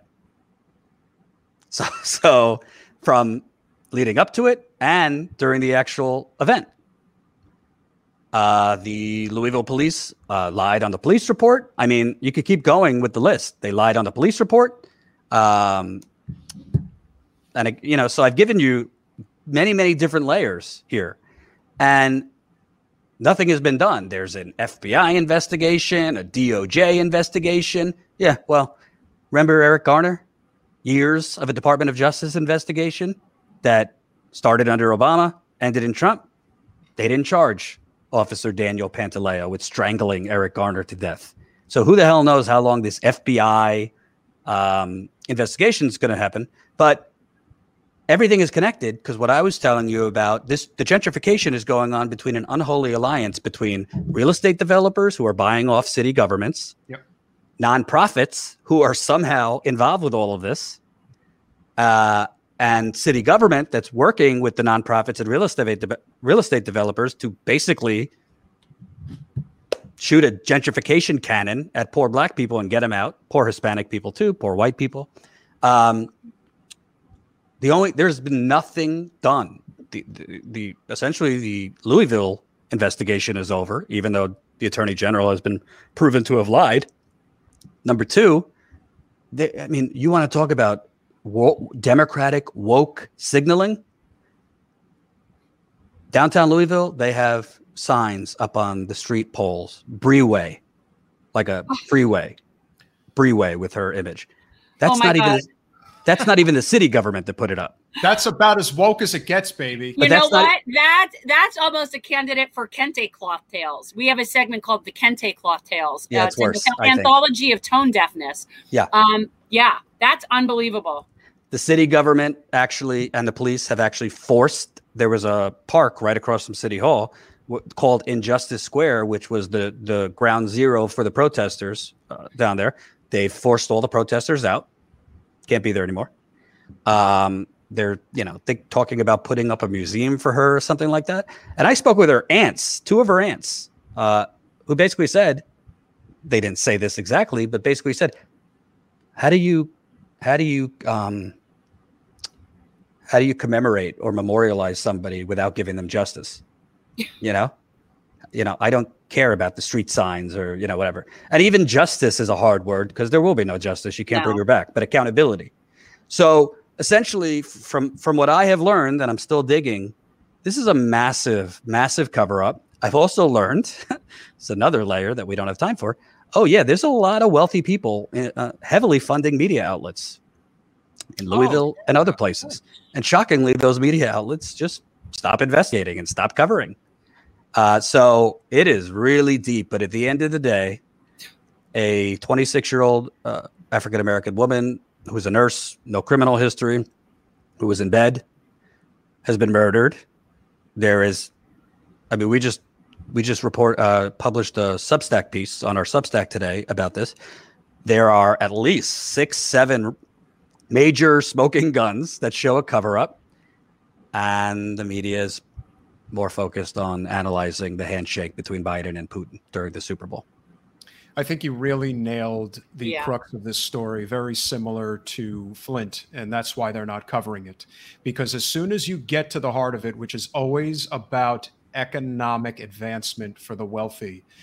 So from leading up to it and during the actual event. The Louisville police lied on the police report. I mean, you could keep going with the list. They lied on the police report. So I've given you many, many different layers here, and nothing has been done. There's an FBI investigation, a DOJ investigation. Yeah, well, remember Eric Garner? Years of a Department of Justice investigation that started under Obama, ended in Trump. They didn't charge Officer Daniel Pantaleo with strangling Eric Garner to death. So who the hell knows how long this FBI investigation is going to happen? But everything is connected, because what I was telling you about this, the gentrification is going on between an unholy alliance between real estate developers who are buying off city governments, yep, nonprofits who are somehow involved with all of this, and city government that's working with the nonprofits and real estate developers to basically shoot a gentrification cannon at poor black people and get them out, poor Hispanic people too, poor white people. There's been nothing done. Essentially the Louisville investigation is over, even though the Attorney General has been proven to have lied. Number two, you want to talk about Democratic woke signaling? Downtown Louisville, they have signs up on the street poles, Breeway, like a freeway, Breeway with her image. That's That's not even the city government that put it up. That's about as woke as it gets, baby. You know what? That's almost a candidate for Kente Cloth Tales. We have a segment called the Kente Cloth Tales. Yeah, it's worse. An anthology of tone deafness. Yeah. Yeah, that's unbelievable. The city government actually and the police have actually forced. There was a park right across from City Hall called Injustice Square, which was the ground zero for the protesters down there. They forced all the protesters out. Can't be there anymore. They're talking about putting up a museum for her or something like that. And I spoke with her aunts, two of her aunts, who basically said, they didn't say this exactly, but basically said, how do you commemorate or memorialize somebody without giving them justice? I don't care about the street signs or, whatever. And even justice is a hard word because there will be no justice. You can't bring her back, but accountability. So essentially from what I have learned, and I'm still digging, this is a massive, massive cover up. I've also learned, it's another layer that we don't have time for. Oh yeah, there's a lot of wealthy people heavily funding media outlets in Louisville and other places. And shockingly, those media outlets just stop investigating and stop covering. So it is really deep. But at the end of the day, a 26-year-old African-American woman who was a nurse, no criminal history, who was in bed, has been murdered. There is, we just published a Substack piece on our Substack today about this. There are at least 6-7 major smoking guns that show a cover-up, and the media is more focused on analyzing the handshake between Biden and Putin during the Super Bowl. I think you really nailed the crux of this story, very similar to Flint, and that's why they're not covering it. Because as soon as you get to the heart of it, which is always about economic advancement for the wealthy,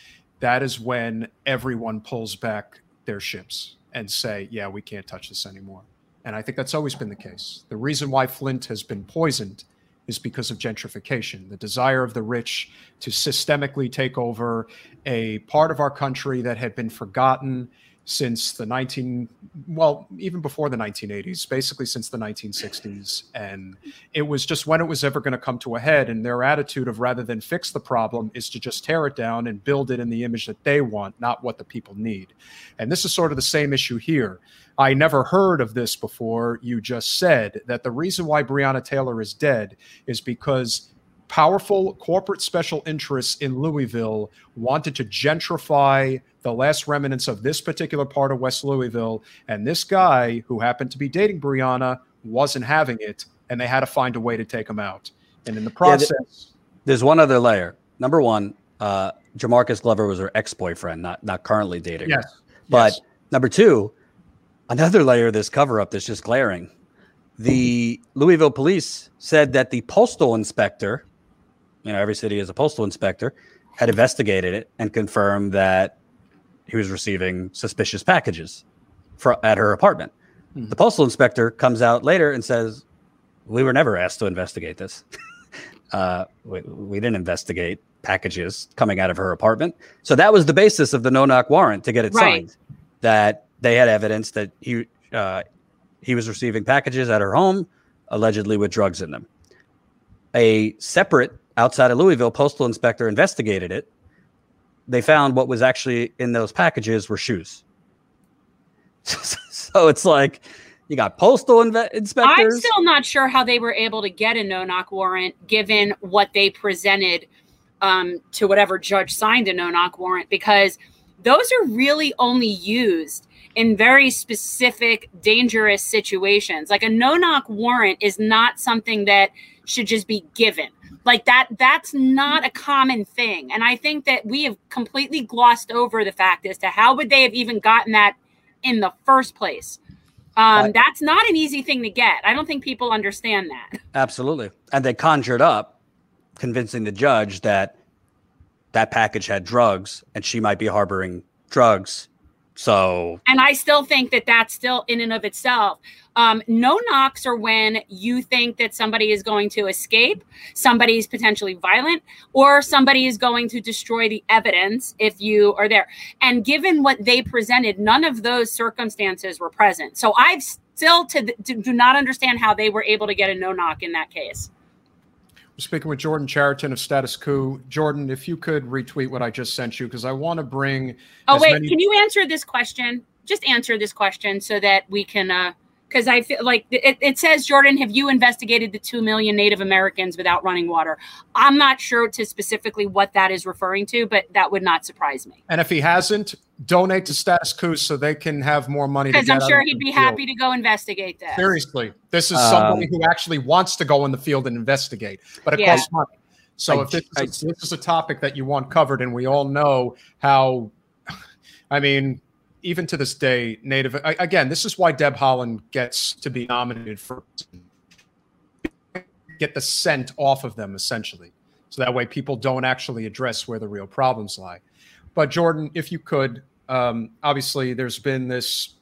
that is when everyone pulls back their ships and say, yeah, we can't touch this anymore. And I think that's always been the case. The reason why Flint has been poisoned is because of gentrification, the desire of the rich to systemically take over a part of our country that had been forgotten since the even before the 1980s, basically since the 1960s. And it was just when it was ever going to come to a head. And their attitude of, rather than fix the problem, is to just tear it down and build it in the image that they want, not what the people need. And this is sort of the same issue here. I never heard of this before. You just said that the reason why Breonna Taylor is dead is because powerful corporate special interests in Louisville wanted to gentrify the last remnants of this particular part of West Louisville. And this guy, who happened to be dating Breonna, wasn't having it. And they had to find a way to take him out. And in the process... there's one other layer. Number one, Jamarcus Glover was her ex-boyfriend, not currently dating her. But number two, another layer of this cover-up that's just glaring. The Louisville police said that the postal inspector, every city has a postal inspector, had investigated it and confirmed that he was receiving suspicious packages at her apartment. Mm-hmm. The postal inspector comes out later and says, we were never asked to investigate this. We didn't investigate packages coming out of her apartment. So that was the basis of the no-knock warrant to get it signed, that they had evidence that he was receiving packages at her home, allegedly with drugs in them. A separate, outside of Louisville, postal inspector investigated it. They found what was actually in those packages were shoes. So it's like you got postal inspectors. I'm still not sure how they were able to get a no-knock warrant given what they presented to whatever judge signed a no-knock warrant, because those are really only used in very specific, dangerous situations. Like a no-knock warrant is not something that should just be given. Like that's not a common thing. And I think that we have completely glossed over the fact as to how would they have even gotten that in the first place. That's not an easy thing to get. I don't think people understand that. Absolutely. And they conjured up, convincing the judge that that package had drugs and she might be harboring drugs. So, and I still think that that's still in and of itself. No knocks are when you think that somebody is going to escape, somebody is potentially violent, or somebody is going to destroy the evidence if you are there. And given what they presented, none of those circumstances were present. So I still do not understand how they were able to get a no knock in that case. We're speaking with Jordan Chariton of Status Coup. Jordan, if you could retweet what I just sent you, because I want to bring... Oh, wait, can you answer this question? Just answer this question so that we can... because I feel like it says, Jordan, have you investigated the 2 million Native Americans without running water? I'm not sure to specifically what that is referring to, but that would not surprise me. And if he hasn't, donate to Status Coup so they can have more money. Because I'm sure he'd be happy to go investigate that. Seriously, this is somebody who actually wants to go in the field and investigate, but it costs money. So if this is a topic that you want covered, and we all know how, I mean, even to this day, Native, again, this is why Deb Haaland gets to be nominated for, get the scent off of them, essentially. So that way people don't actually address where the real problems lie. But Jordan, if you could, obviously there's been this,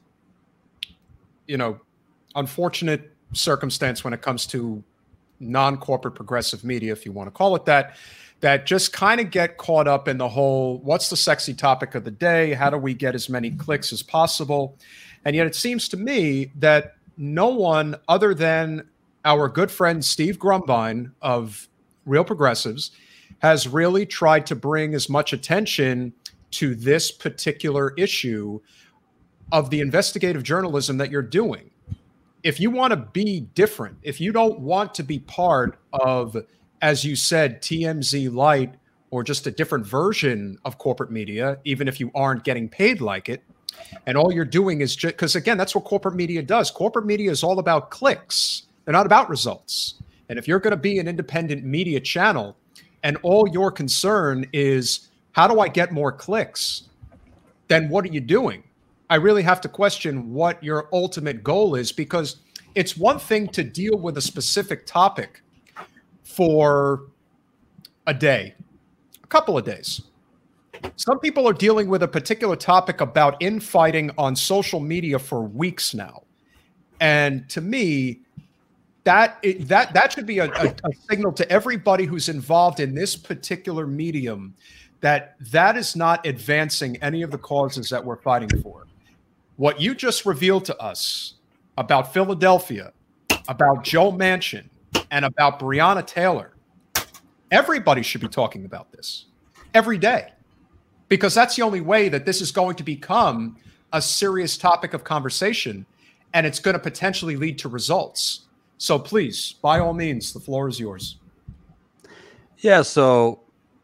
unfortunate circumstance when it comes to non-corporate progressive media, if you want to call it that, that just kind of get caught up in the whole, what's the sexy topic of the day? How do we get as many clicks as possible? And yet it seems to me that no one other than our good friend Steve Grumbine of Real Progressives has really tried to bring as much attention to this particular issue of the investigative journalism that you're doing. If you want to be different, if you don't want to be part of, as you said, TMZ Light, or just a different version of corporate media, even if you aren't getting paid like it, and all you're doing is just, because again, that's what corporate media does. Corporate media is all about clicks. They're not about results. And if you're going to be an independent media channel and all your concern is, how do I get more clicks? Then what are you doing? I really have to question what your ultimate goal is, because it's one thing to deal with a specific topic for a day, a couple of days. Some people are dealing with a particular topic about infighting on social media for weeks now. And to me, that should be a signal to everybody who's involved in this particular medium that is not advancing any of the causes that we're fighting for. What you just revealed to us about Philadelphia, about Joe Manchin, and about Breonna Taylor, everybody should be talking about this every day, because that's the only way that this is going to become a serious topic of conversation, and it's going to potentially lead to results. So please, by all means, the floor is yours. Yeah, so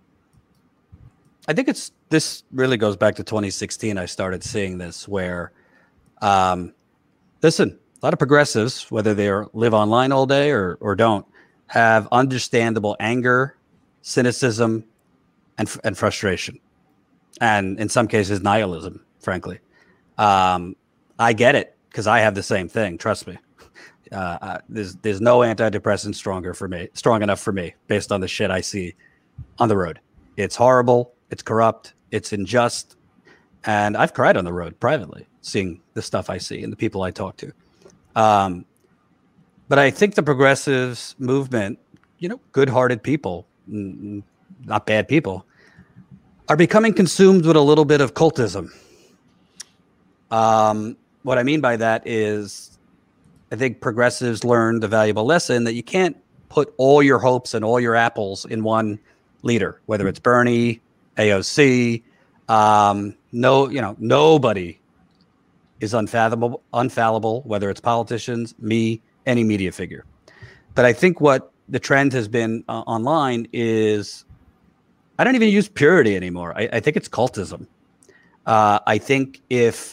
I think this really goes back to 2016. I started seeing this where, listen, a lot of progressives, whether they live online all day or don't, have understandable anger, cynicism, and frustration, and in some cases nihilism, frankly. I get it, because I have the same thing. Trust me. There's no antidepressant strong enough for me based on the shit I see on the road. It's horrible. It's corrupt. It's unjust. And I've cried on the road privately, seeing the stuff I see and the people I talk to. But I think the progressives movement, good-hearted people, not bad people, are becoming consumed with a little bit of cultism. What I mean by that is, I think progressives learned a valuable lesson that you can't put all your hopes and all your apples in one leader, whether it's Bernie, AOC. Nobody is unfallible, whether it's politicians, me, any media figure. But I think what the trend has been online is, I don't even use purity anymore. I think it's cultism. I think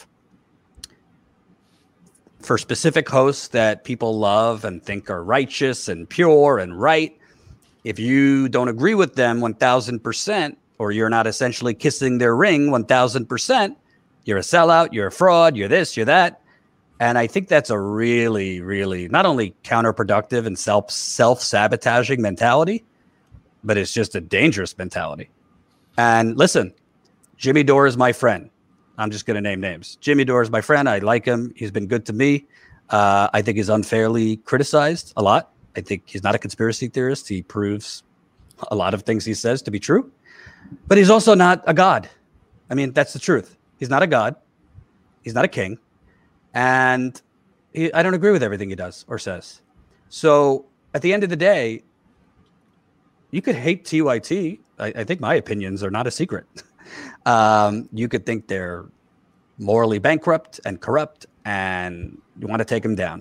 for specific hosts that people love and think are righteous and pure and right, if you don't agree with them 1,000%, or you're not essentially kissing their ring 1,000%, you're a sellout, you're a fraud, you're this, you're that. And I think that's a really, really not only counterproductive and self-sabotaging mentality, but it's just a dangerous mentality. And listen, Jimmy Dore is my friend. I'm just going to name names. Jimmy Dore is my friend. I like him. He's been good to me. I think he's unfairly criticized a lot. I think he's not a conspiracy theorist. He proves a lot of things he says to be true. But he's also not a god. I mean, that's the truth. He's not a god. He's not a king. And I don't agree with everything he does or says. So at the end of the day, you could hate TYT. I think my opinions are not a secret. You could think they're morally bankrupt and corrupt, and you want to take them down.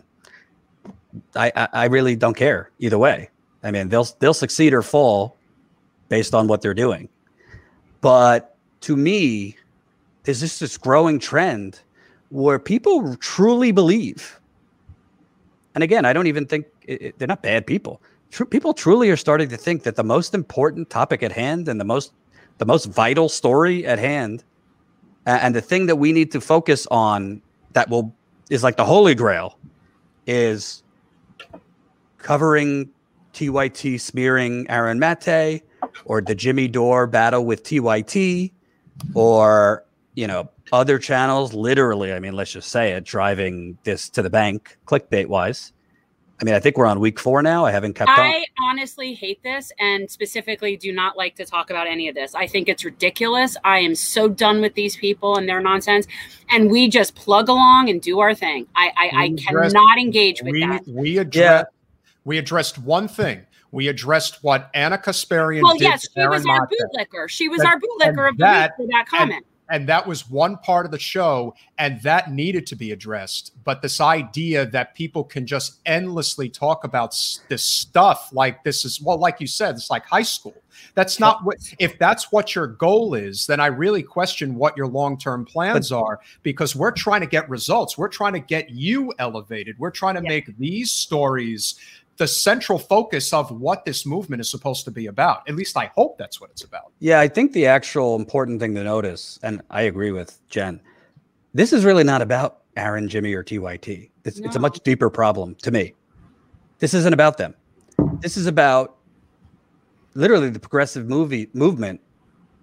I really don't care either way. I mean, they'll succeed or fall based on what they're doing. But to me, there's just this growing trend where people truly believe. And again, I don't even think they're not bad people. People truly are starting to think that the most important topic at hand and the most vital story at hand, and the thing that we need to focus on that is like the holy grail, is covering TYT smearing Aaron Mate, or the Jimmy Dore battle with TYT, or other channels literally, I mean, let's just say it, driving this to the bank clickbait wise. I mean, I think we're on week 4 now. I haven't kept on. I honestly hate this, and specifically do not like to talk about any of this. I think it's ridiculous. I am so done with these people and their nonsense, and we just plug along and do our thing. I cannot engage with that. We addressed one thing. We addressed what Anna Kasparian did. Well, yes, she was our bootlicker. She was our bootlicker of the week for that comment. And that was one part of the show, and that needed to be addressed. But this idea that people can just endlessly talk about this stuff like this is, well, like you said, it's like high school. That's not what, if that's what your goal is, then I really question what your long-term plans are, because we're trying to get results. We're trying to get you elevated. We're trying to make these stories the central focus of what this movement is supposed to be about. At least I hope that's what it's about. Yeah, I think the actual important thing to notice, and I agree with Jen, this is really not about Aaron, Jimmy, or TYT. It's a much deeper problem to me. This isn't about them. This is about literally the progressive movement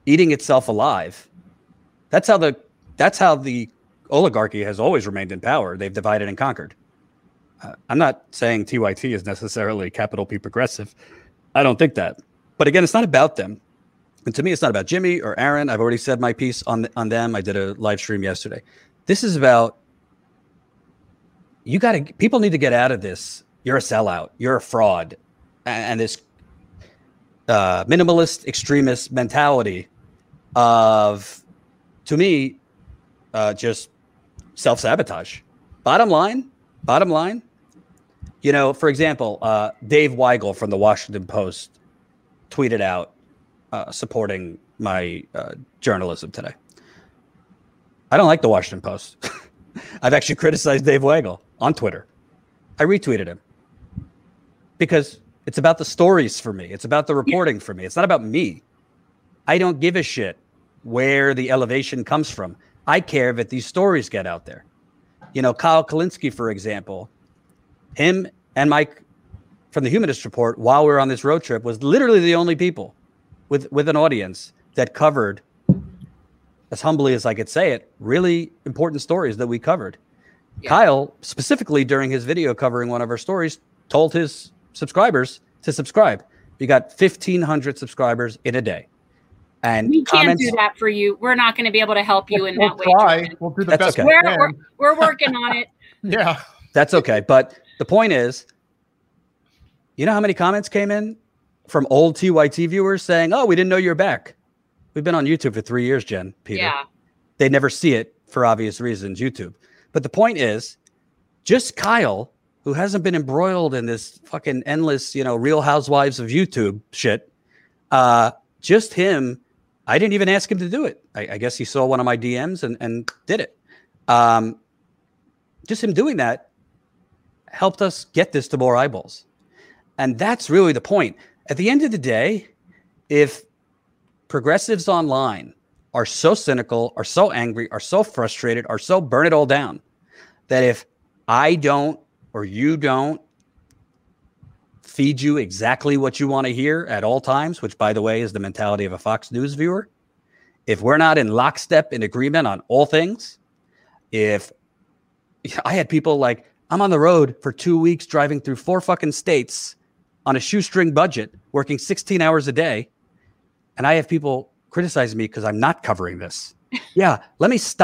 eating itself alive. That's how the oligarchy has always remained in power. They've divided and conquered. I'm not saying TYT is necessarily capital P progressive. I don't think that. But again, it's not about them. And to me, it's not about Jimmy or Aaron. I've already said my piece on them. I did a live stream yesterday. This is about, people need to get out of this. You're a sellout. You're a fraud. And this minimalist extremist mentality of, to me, just self-sabotage. Bottom line, for example, Dave Weigel from the Washington Post tweeted out supporting my journalism today. I don't like the Washington Post. I've actually criticized Dave Weigel on Twitter. I retweeted him because it's about the stories for me. It's about the reporting for me. It's not about me. I don't give a shit where the elevation comes from. I care that these stories get out there. Kyle Kalinske, for example, him and Mike from the Humanist Report, while we were on this road trip, was literally the only people with an audience that covered, as humbly as I could say it, really important stories that we covered. Yeah. Kyle, specifically during his video covering one of our stories, told his subscribers to subscribe. We got 1,500 subscribers in a day. And we can't do that for you. We're not going to be able to help you in that way. We'll do the best okay. We're working on it. Yeah. That's okay. But the point is, you know how many comments came in from old TYT viewers saying, "Oh, we didn't know you're back." We've been on YouTube for 3 years, Jen, Peter. Yeah. They never see it for obvious reasons, YouTube. But the point is, just Kyle, who hasn't been embroiled in this fucking endless, Real Housewives of YouTube shit, just him, I didn't even ask him to do it. I guess he saw one of my DMs and did it. Just him doing that helped us get this to more eyeballs. And that's really the point. At the end of the day, if progressives online are so cynical, are so angry, are so frustrated, are so burn it all down, that if I don't or you don't feed you exactly what you want to hear at all times, which, by the way, is the mentality of a Fox News viewer, if we're not in lockstep in agreement on all things, if I had people like, I'm on the road for 2 weeks driving through 4 fucking states on a shoestring budget, working 16 hours a day, and I have people criticizing me because I'm not covering this. Yeah, let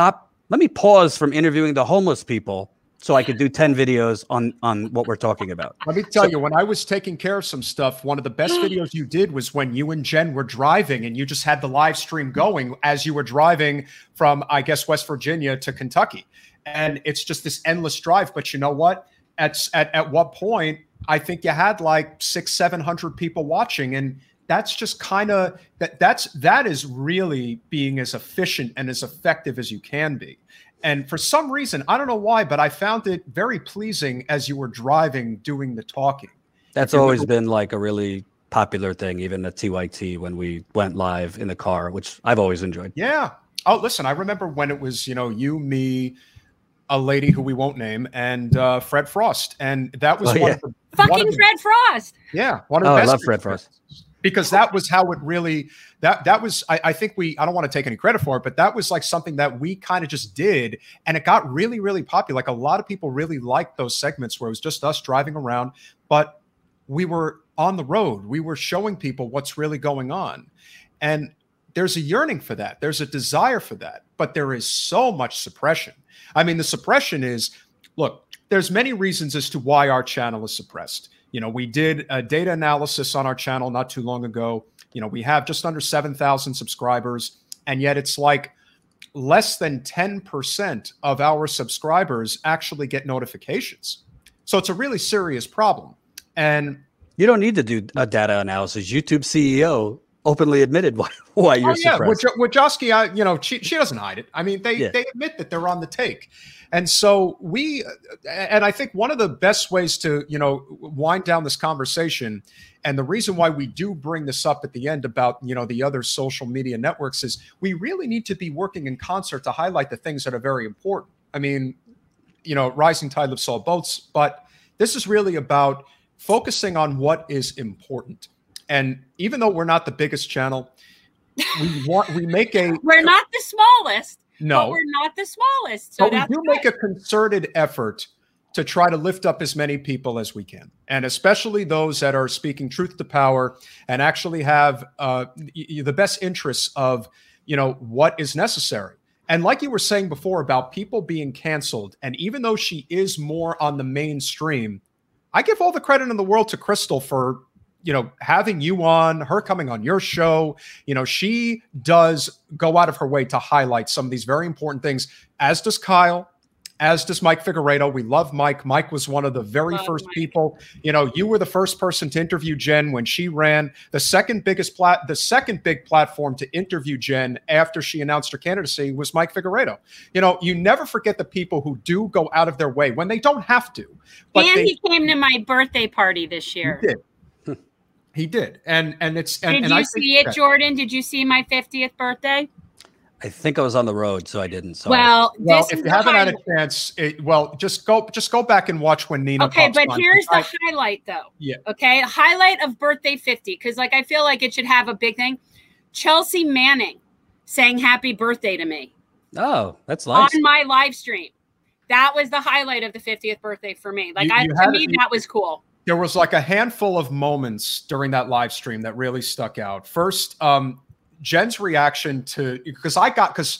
me pause from interviewing the homeless people so I could do 10 videos on what we're talking about. Let me tell you, when I was taking care of some stuff, one of the best videos you did was when you and Jen were driving and you just had the live stream going as you were driving from, I guess, West Virginia to Kentucky. And it's just this endless drive. But you know what? At what point, I think you had like 600-700 people watching. And that's just kind of, that is really being as efficient and as effective as you can be. And for some reason, I don't know why, but I found it very pleasing as you were driving, doing the talking. That's always been like a really popular thing, even at TYT when we went live in the car, which I've always enjoyed. Yeah. Oh, listen, I remember when it was, you, me, a lady who we won't name, and Fred Frost. And that was Fred Frost. Yeah. One of the best. I love Fred Frost. Because that was how it really, that was, I think I don't want to take any credit for it, but that was like something that we kind of just did. And it got really, really popular. Like a lot of people really liked those segments where it was just us driving around, but we were on the road. We were showing people what's really going on. And there's a yearning for that. There's a desire for that, but there is so much suppression. I mean, the suppression is, look, there's many reasons as to why our channel is suppressed. We did a data analysis on our channel not too long ago. We have just under 7,000 subscribers, and yet it's like less than 10% of our subscribers actually get notifications. So it's a really serious problem. And you don't need to do a data analysis. YouTube CEO openly admitted why you're suppressed. Wojcicki, she doesn't hide it. I mean, they admit that they're on the take. And so and I think one of the best ways to, wind down this conversation, and the reason why we do bring this up at the end about, the other social media networks, is we really need to be working in concert to highlight the things that are very important. I mean, rising tide lifts all boats, but this is really about focusing on what is important. And even though we're not the biggest channel, we make a. We're not the smallest. No, but we're not the smallest. So but we do make a concerted effort to try to lift up as many people as we can, and especially those that are speaking truth to power and actually have the best interests of what is necessary. And like you were saying before about people being canceled, and even though she is more on the mainstream, I give all the credit in the world to Crystal for having you on, her coming on your show. She does go out of her way to highlight some of these very important things, as does Kyle, as does Mike Figueredo. We love Mike. Mike was one of the very first people. You were the first person to interview Jen when she ran. The second big platform to interview Jen after she announced her candidacy was Mike Figueredo. You never forget the people who do go out of their way when they don't have to. But he came to my birthday party this year. He did. He did. And it's. And, did you see it, Jordan? Did you see my 50th birthday? I think I was on the road, so I didn't. Sorry. Well, if you haven't had a chance, just go back and watch when Nina. Okay, but here's the highlight, though. Yeah. Okay, highlight of birthday 50, because I feel like it should have a big thing. Chelsea Manning saying happy birthday to me. Oh, that's nice. On my live stream. That was the highlight of the 50th birthday for me. That was cool. There was like a handful of moments during that live stream that really stuck out. First, Jen's reaction to because I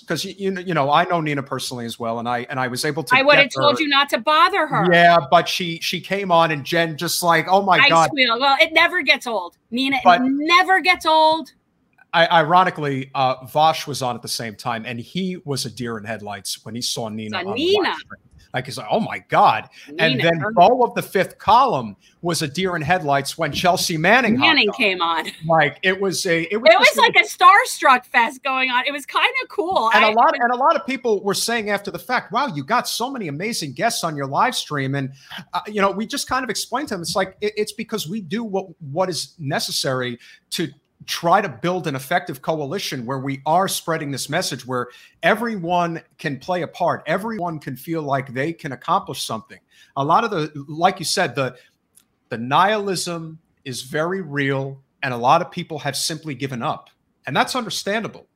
know Nina personally as well, and I was able to. I would have told you not to bother her. Yeah, but she came on, and Jen just like, oh my God. Squeal. Well, it never gets old. Nina, it never gets old. Ironically, Vosh was on at the same time, and he was a deer in headlights when he saw Nina. Like he's like, oh my God. Nina. And then Beau of the Fifth Column was a deer in headlights when Chelsea Manning came on. Like it was like a starstruck fest going on. It was kind of cool. And a lot of people were saying after the fact, wow, you got so many amazing guests on your live stream. And we just kind of explained to them, it's like it's because we do what is necessary to try to build an effective coalition where we are spreading this message where everyone can play a part. Everyone can feel like they can accomplish something. A lot of like you said, the nihilism is very real, and a lot of people have simply given up, and that's understandable.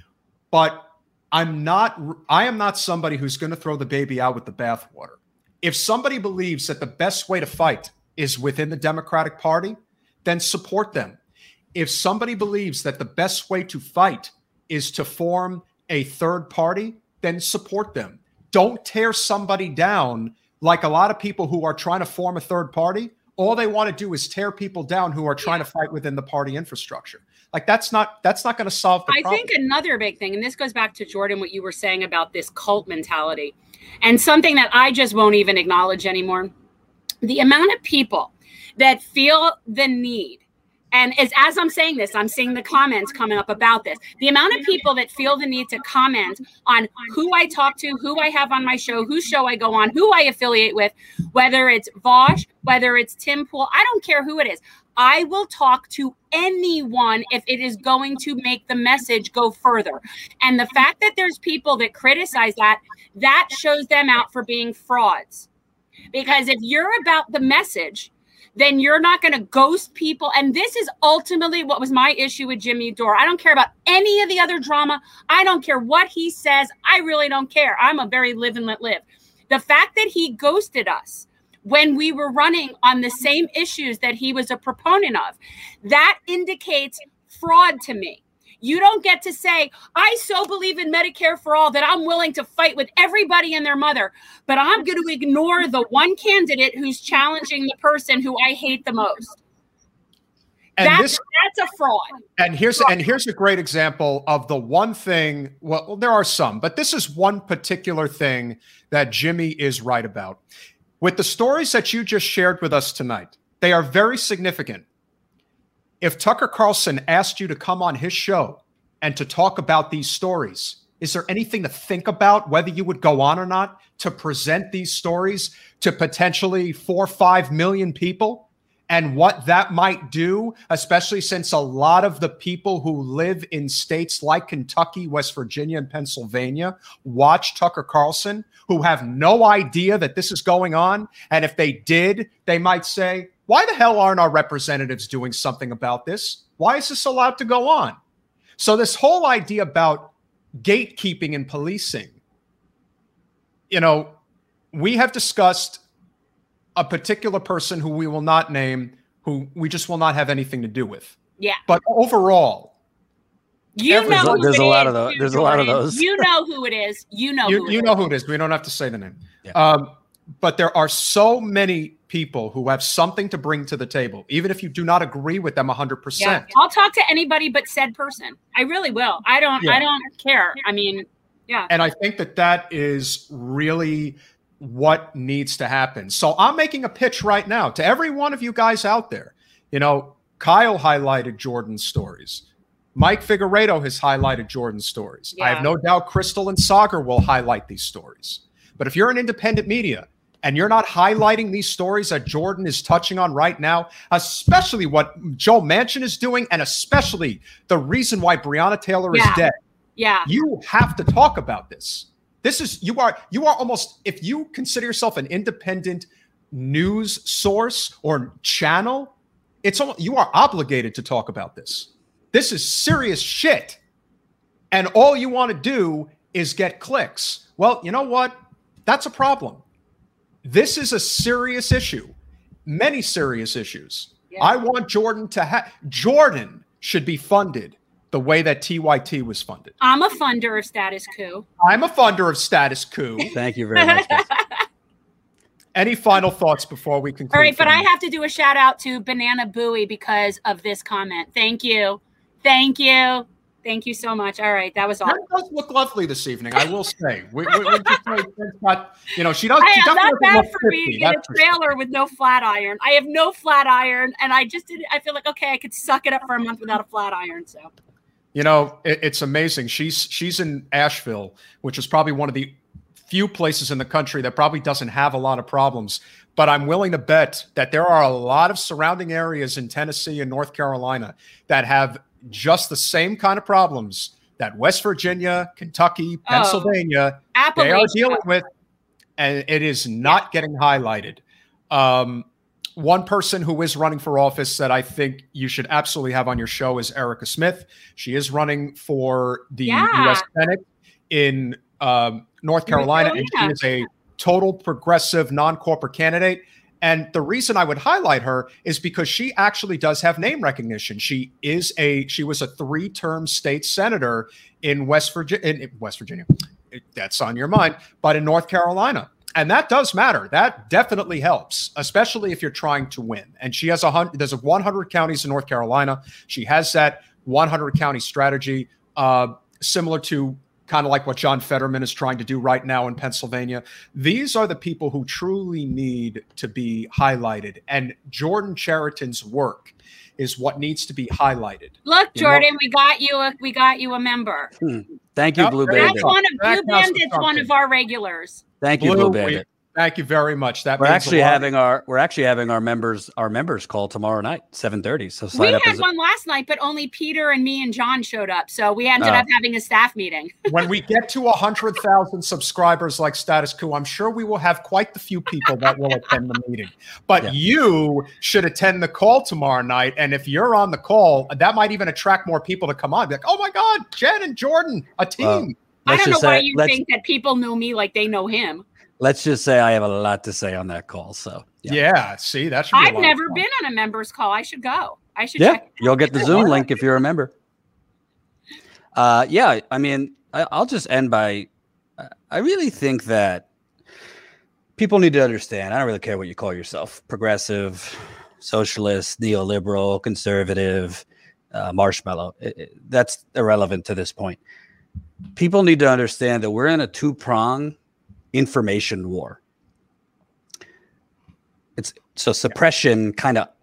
But I am not somebody who's going to throw the baby out with the bathwater. If somebody believes that the best way to fight is within the Democratic Party, then support them. If somebody believes that the best way to fight is to form a third party, then support them. Don't tear somebody down like a lot of people who are trying to form a third party. All they want to do is tear people down who are trying to fight within the party infrastructure. Like that's not going to solve the problem. I think another big thing, and this goes back to Jordan, what you were saying about this cult mentality, and something that I just won't even acknowledge anymore. The amount of people that feel the need. And as I'm saying this, I'm seeing the comments coming up about this. The amount of people that feel the need to comment on who I talk to, who I have on my show, whose show I go on, who I affiliate with, whether it's Vosh, whether it's Tim Pool, I don't care who it is. I will talk to anyone if it is going to make the message go further. And the fact that there's people that criticize that shows them out for being frauds. Because if you're about the message, then you're not going to ghost people. And this is ultimately what was my issue with Jimmy Dore. I don't care about any of the other drama. I don't care what he says. I really don't care. I'm a very live and let live. The fact that he ghosted us when we were running on the same issues that he was a proponent of, that indicates fraud to me. You don't get to say, I so believe in Medicare for all that I'm willing to fight with everybody and their mother, but I'm going to ignore the one candidate who's challenging the person who I hate the most. And that's a fraud. And here's a great example of the one thing. Well, there are some, but this is one particular thing that Jimmy is right about. With the stories that you just shared with us tonight, they are very significant. If Tucker Carlson asked you to come on his show and to talk about these stories, is there anything to think about whether you would go on or not to present these stories to potentially 4 or 5 million people and what that might do, especially since a lot of the people who live in states like Kentucky, West Virginia, and Pennsylvania watch Tucker Carlson, who have no idea that this is going on. And if they did, they might say, why the hell aren't our representatives doing something about this? Why is this allowed to go on? So this whole idea about gatekeeping and policing, we have discussed a particular person who we will not name, who we just will not have anything to do with. Yeah. But overall, there's a lot of those. There's a lot of those. You know who it is. You know who it is. We don't have to say the name. Yeah. But there are so many people who have something to bring to the table, even if you do not agree with them 100%. Yeah. I'll talk to anybody but said person. I really will. I don't care. I mean, yeah. And I think that is really what needs to happen. So I'm making a pitch right now to every one of you guys out there. Kyle highlighted Jordan's stories. Mike Figueredo has highlighted Jordan's stories. Yeah. I have no doubt Crystal and Sagar will highlight these stories. But if you're an independent media and you're not highlighting these stories that Jordan is touching on right now, especially what Joe Manchin is doing, and especially the reason why Breonna Taylor is dead, you have to talk about this. You are almost, if you consider yourself an independent news source or channel, you are obligated to talk about this. This is serious shit. And all you want to do is get clicks. Well, you know what? That's a problem. This is a serious issue. Many serious issues. Yeah. I want Jordan Jordan should be funded the way that TYT was funded. I'm a funder of Status Coup. I'm a funder of Status Coup. Thank you very much. Any final thoughts before we conclude? All right, but I have to do a shout out to Banana Booey because of this comment. Thank you. Thank you. Thank you so much. All right, that was all. That does look lovely this evening, I will say. We just got, she does. It's not bad for me to get a trailer with no flat iron. I have no flat iron, and I feel like, okay, I could suck it up for a month without a flat iron. So, it's amazing. She's in Asheville, which is probably one of the few places in the country that probably doesn't have a lot of problems. But I'm willing to bet that there are a lot of surrounding areas in Tennessee and North Carolina that have just the same kind of problems that West Virginia, Kentucky, Pennsylvania, they are dealing with, and it is not getting highlighted. One person who is running for office that I think you should absolutely have on your show is Erica Smith. She is running for the U.S. Senate in North Carolina, and she is a total progressive non-corporate candidate. And the reason I would highlight her is because she actually does have name recognition. She was a 3-term state senator in West Virginia. That's on your mind, but in North Carolina. And that does matter. That definitely helps, especially if you're trying to win. And she has there's 100 counties in North Carolina. She has that 100 county strategy, similar to kind of like what John Fetterman is trying to do right now in Pennsylvania. These are the people who truly need to be highlighted. And Jordan Chariton's work is what needs to be highlighted. Look, Jordan, we got you a member. Thank you, Blue Bandit. That's Blue Bandit's one of our regulars. Thank you, Blue Bandit. Thank you very much. We're actually having our members call tomorrow night, 7:30. So we had one last night, but only Peter and me and John showed up. So we ended up having a staff meeting. When we get to 100,000 subscribers like Status Coup, I'm sure we will have quite the few people that will attend the meeting. But you should attend the call tomorrow night. And if you're on the call, that might even attract more people to come on. Be like, oh my God, Jen and Jordan, a team. I don't know why you think that people know me like they know him. Let's just say I have a lot to say on that call. So see, that should be I've never been on a members call. I should go. I should check. You'll get the Zoom link if you're a member. I mean, I'll just end by I really think that people need to understand. I don't really care what you call yourself: progressive, socialist, neoliberal, conservative, marshmallow. That's irrelevant to this point. People need to understand that we're in a two-prong information war. Suppression kind of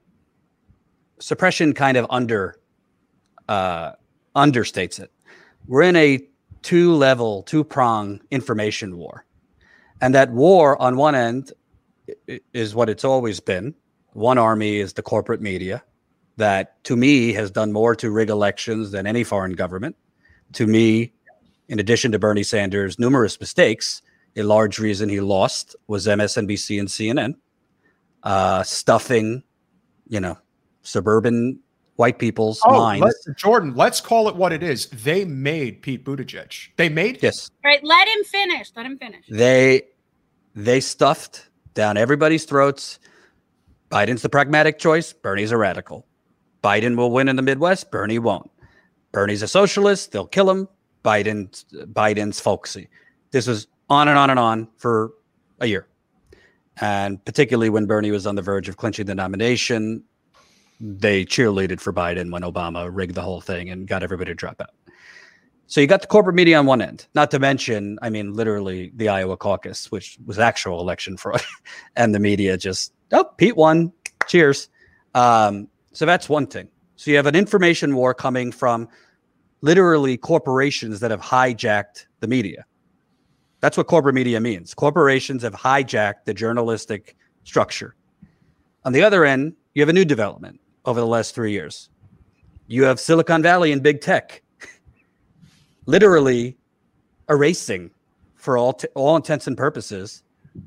understates it. We're in a two-prong information war, and that war on one end is what it's always been. One army is the corporate media that, to me, has done more to rig elections than any foreign government. To me, in addition to Bernie Sanders' numerous mistakes, a large reason he lost was MSNBC and CNN stuffing, suburban white people's minds. Jordan, let's call it what it is. They made Pete Buttigieg. They made yes. All right, let him finish. Let him finish. They stuffed down everybody's throats. Biden's the pragmatic choice. Bernie's a radical. Biden will win in the Midwest. Bernie won't. Bernie's a socialist. They'll kill him. Biden's folksy. This was on and on and on for a year. And particularly when Bernie was on the verge of clinching the nomination, they cheerleaded for Biden when Obama rigged the whole thing and got everybody to drop out. So you got the corporate media on one end, not to mention, I mean, literally the Iowa caucus, which was actual election fraud, and the media just, oh, Pete won, cheers. So that's one thing. So you have an information war coming from literally corporations that have hijacked the media. That's what corporate media means. Corporations have hijacked the journalistic structure. On the other end, you have a new development over the last 3 years. You have Silicon Valley and big tech literally erasing, for all intents and purposes,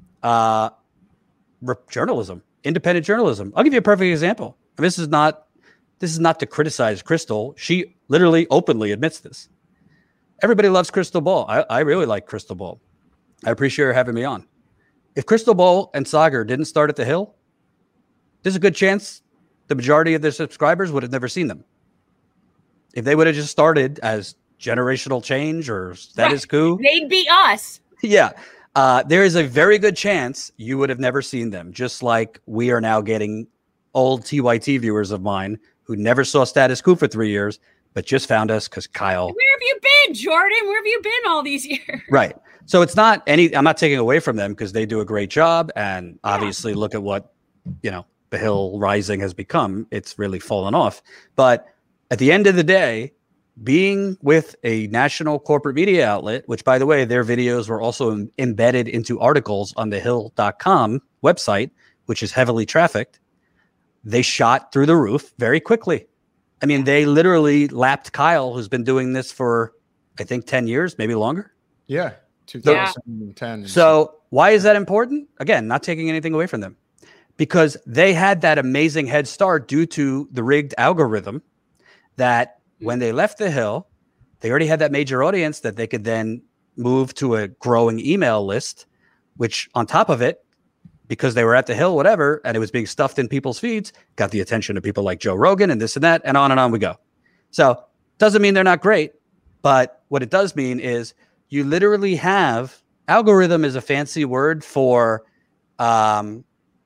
journalism, independent journalism. I'll give you a perfect example. And this is not to criticize Krystal. She literally openly admits this. Everybody loves Krystal Ball. I really like Krystal Ball. I appreciate her having me on. If Krystal Ball and Saagar didn't start at The Hill, there's a good chance the majority of their subscribers would have never seen them. If they would have just started as Generational Change or Status Quo, they'd be us. Yeah. There is a very good chance you would have never seen them, just like we are now getting old TYT viewers of mine who never saw Status Quo for 3 years, but just found us because Kyle. Where have you been, Jordan? Where have you been all these years? Right. So it's not I'm not taking away from them because they do a great job. And obviously look at what, The Hill Rising has become. It's really fallen off. But at the end of the day, being with a national corporate media outlet, which, by the way, their videos were also embedded into articles on thehill.com website, which is heavily trafficked, they shot through the roof very quickly. I mean, they literally lapped Kyle, who's been doing this for, I think, 10 years, maybe longer. Yeah, 2010. So why is that important? Again, not taking anything away from them. Because they had that amazing head start due to the rigged algorithm that when they left The Hill, they already had that major audience that they could then move to a growing email list, which on top of it, because they were at The Hill, whatever, and it was being stuffed in people's feeds, got the attention of people like Joe Rogan and this and that, and on we go. So doesn't mean they're not great, but what it does mean is you literally have, algorithm is a fancy word for the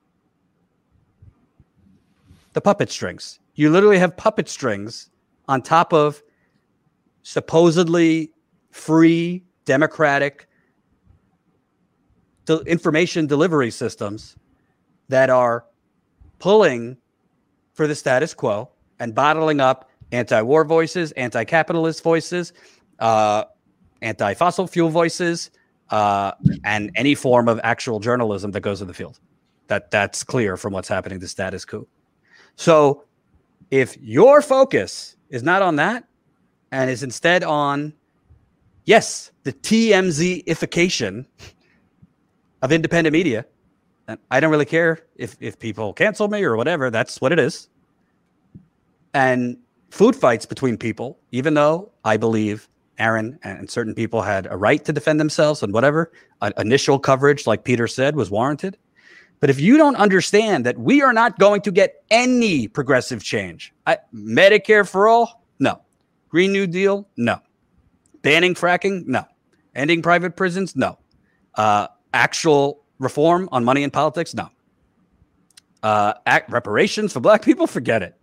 puppet strings. You literally have puppet strings on top of supposedly free, democratic information delivery systems that are pulling for the status quo and bottling up anti-war voices, anti-capitalist voices, anti-fossil fuel voices, and any form of actual journalism that goes in the field. That's clear from what's happening to status quo. So if your focus is not on that and is instead on, yes, the TMZ-ification of independent media, and I don't really care if people cancel me or whatever, that's what it is. And food fights between people, even though I believe Aaron and certain people had a right to defend themselves and whatever, initial coverage, like Peter said, was warranted. But if you don't understand that we are not going to get any progressive change, Medicare for all, no. Green New Deal, no. Banning fracking, no. Ending private prisons, no. Actual reform on money in politics, no. Reparations for black people, forget it.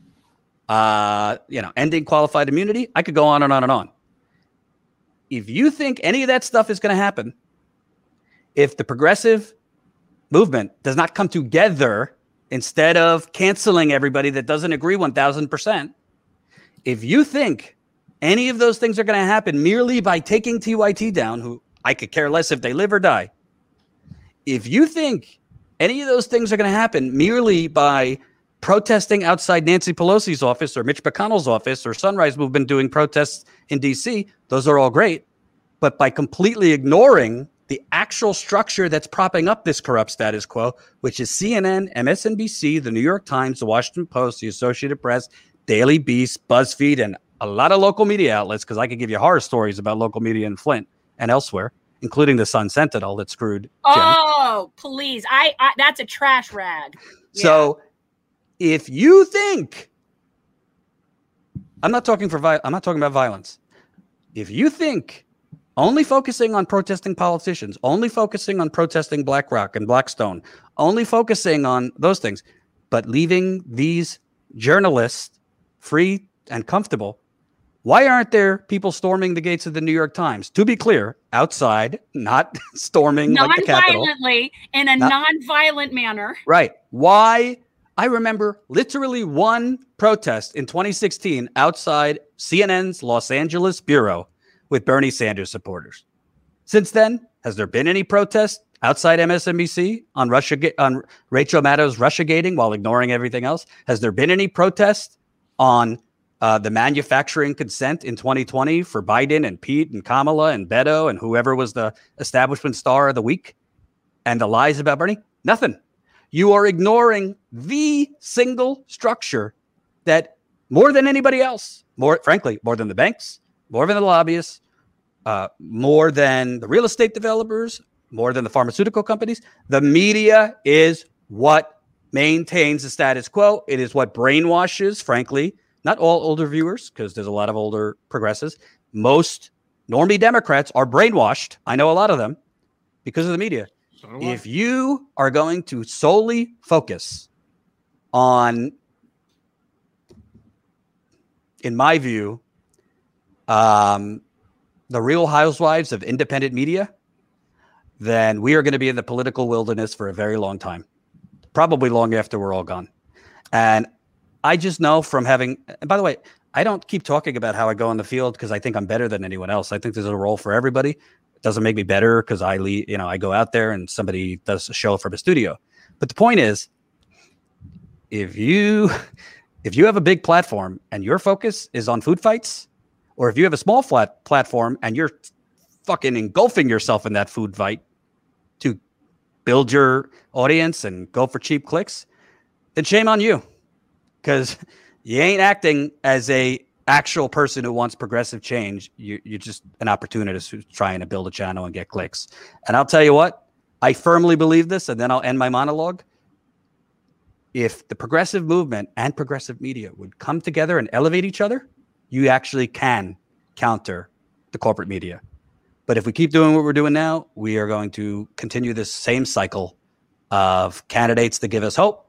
Ending qualified immunity, I could go on and on and on. If you think any of that stuff is going to happen, if the progressive movement does not come together instead of canceling everybody that doesn't agree 1,000%, if you think any of those things are going to happen merely by taking TYT down, who I could care less if they live or die, if you think any of those things are going to happen merely by protesting outside Nancy Pelosi's office or Mitch McConnell's office or Sunrise Movement doing protests in D.C., those are all great. But by completely ignoring the actual structure that's propping up this corrupt status quo, which is CNN, MSNBC, the New York Times, the Washington Post, the Associated Press, Daily Beast, BuzzFeed, and a lot of local media outlets, because I could give you horror stories about local media in Flint and elsewhere, including the Sun Sentinel that screwed Jen. Oh, please. I that's a trash rag. Yeah. So if you think, I'm not talking about violence. If you think only focusing on protesting politicians, only focusing on protesting BlackRock and Blackstone, only focusing on those things, but leaving these journalists free and comfortable, why aren't there people storming the gates of the New York Times? To be clear, outside, not storming like the Capitol. Non-violently, in a non-violent manner. Right. Why? I remember literally one protest in 2016 outside CNN's Los Angeles bureau with Bernie Sanders supporters. Since then, has there been any protest outside MSNBC on Rachel Maddow's Russiagating while ignoring everything else? Has there been any protest on the manufacturing consent in 2020 for Biden and Pete and Kamala and Beto and whoever was the establishment star of the week and the lies about Bernie? Nothing. You are ignoring the single structure that more than anybody else, more than the banks, more than the lobbyists, more than the real estate developers, more than the pharmaceutical companies, the media is what maintains the status quo. It is what brainwashes, frankly, not all older viewers, because there's a lot of older progressives. Most normie Democrats are brainwashed. I know a lot of them because of the media. If you are going to solely focus on, in my view, the Real Housewives of independent media, then we are going to be in the political wilderness for a very long time, probably long after we're all gone. And I just know from having, and by the way, I don't keep talking about how I go on the field because I think I'm better than anyone else. I think there's a role for everybody. It doesn't make me better because I go out there and somebody does a show from a studio. But the point is, if you have a big platform and your focus is on food fights, or if you have a small platform and you're fucking engulfing yourself in that food fight to build your audience and go for cheap clicks, then shame on you. Because you ain't acting as a actual person who wants progressive change. You're just an opportunist who's trying to build a channel and get clicks. And I'll tell you what, I firmly believe this, and then I'll end my monologue. If the progressive movement and progressive media would come together and elevate each other, you actually can counter the corporate media. But if we keep doing what we're doing now, we are going to continue this same cycle of candidates that give us hope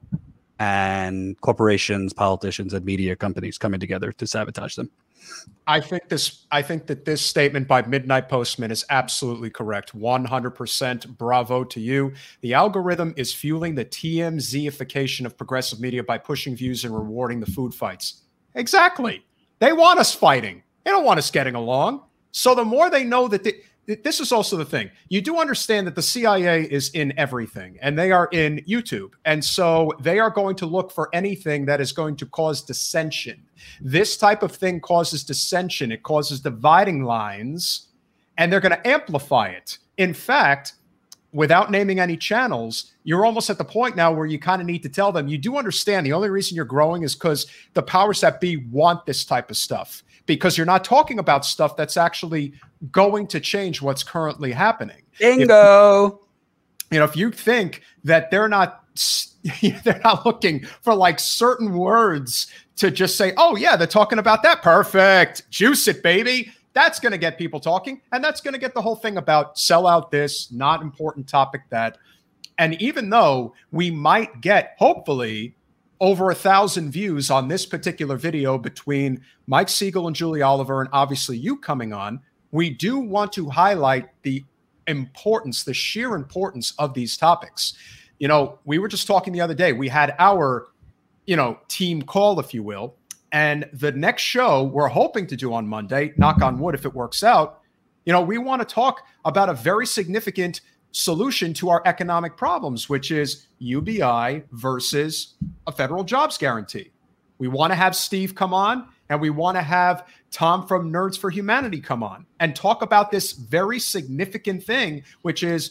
and corporations, politicians, and media companies coming together to sabotage them. I think that this statement by Midnight Postman is absolutely correct. 100% bravo to you. The algorithm is fueling the TMZ-ification of progressive media by pushing views and rewarding the food fights. Exactly. They want us fighting. They don't want us getting along. So the more they know that this is also the thing. You do understand that the CIA is in everything, and they are in YouTube. And so they are going to look for anything that is going to cause dissension. This type of thing causes dissension. It causes dividing lines, and they're going to amplify it. In fact, without naming any channels, you're almost at the point now where you kind of need to tell them, you do understand the only reason you're growing is because the powers that be want this type of stuff, because you're not talking about stuff that's actually going to change what's currently happening. Bingo. If you think that they're not looking for like certain words to just say, oh yeah, they're talking about that. Perfect. Juice it, baby. That's going to get people talking. And that's going to get the whole thing about sell out this, not important topic that. And even though we might get, hopefully, over 1,000 views on this particular video between Mike Siegel and Julie Oliver, and obviously you coming on, we do want to highlight the importance, the sheer importance of these topics. We were just talking the other day. We had our, team call, if you will. And the next show we're hoping to do on Monday, knock on wood if it works out, we want to talk about a very significant solution to our economic problems, which is UBI versus a federal jobs guarantee. We want to have Steve come on, and we want to have Tom from Nerds for Humanity come on and talk about this very significant thing, which is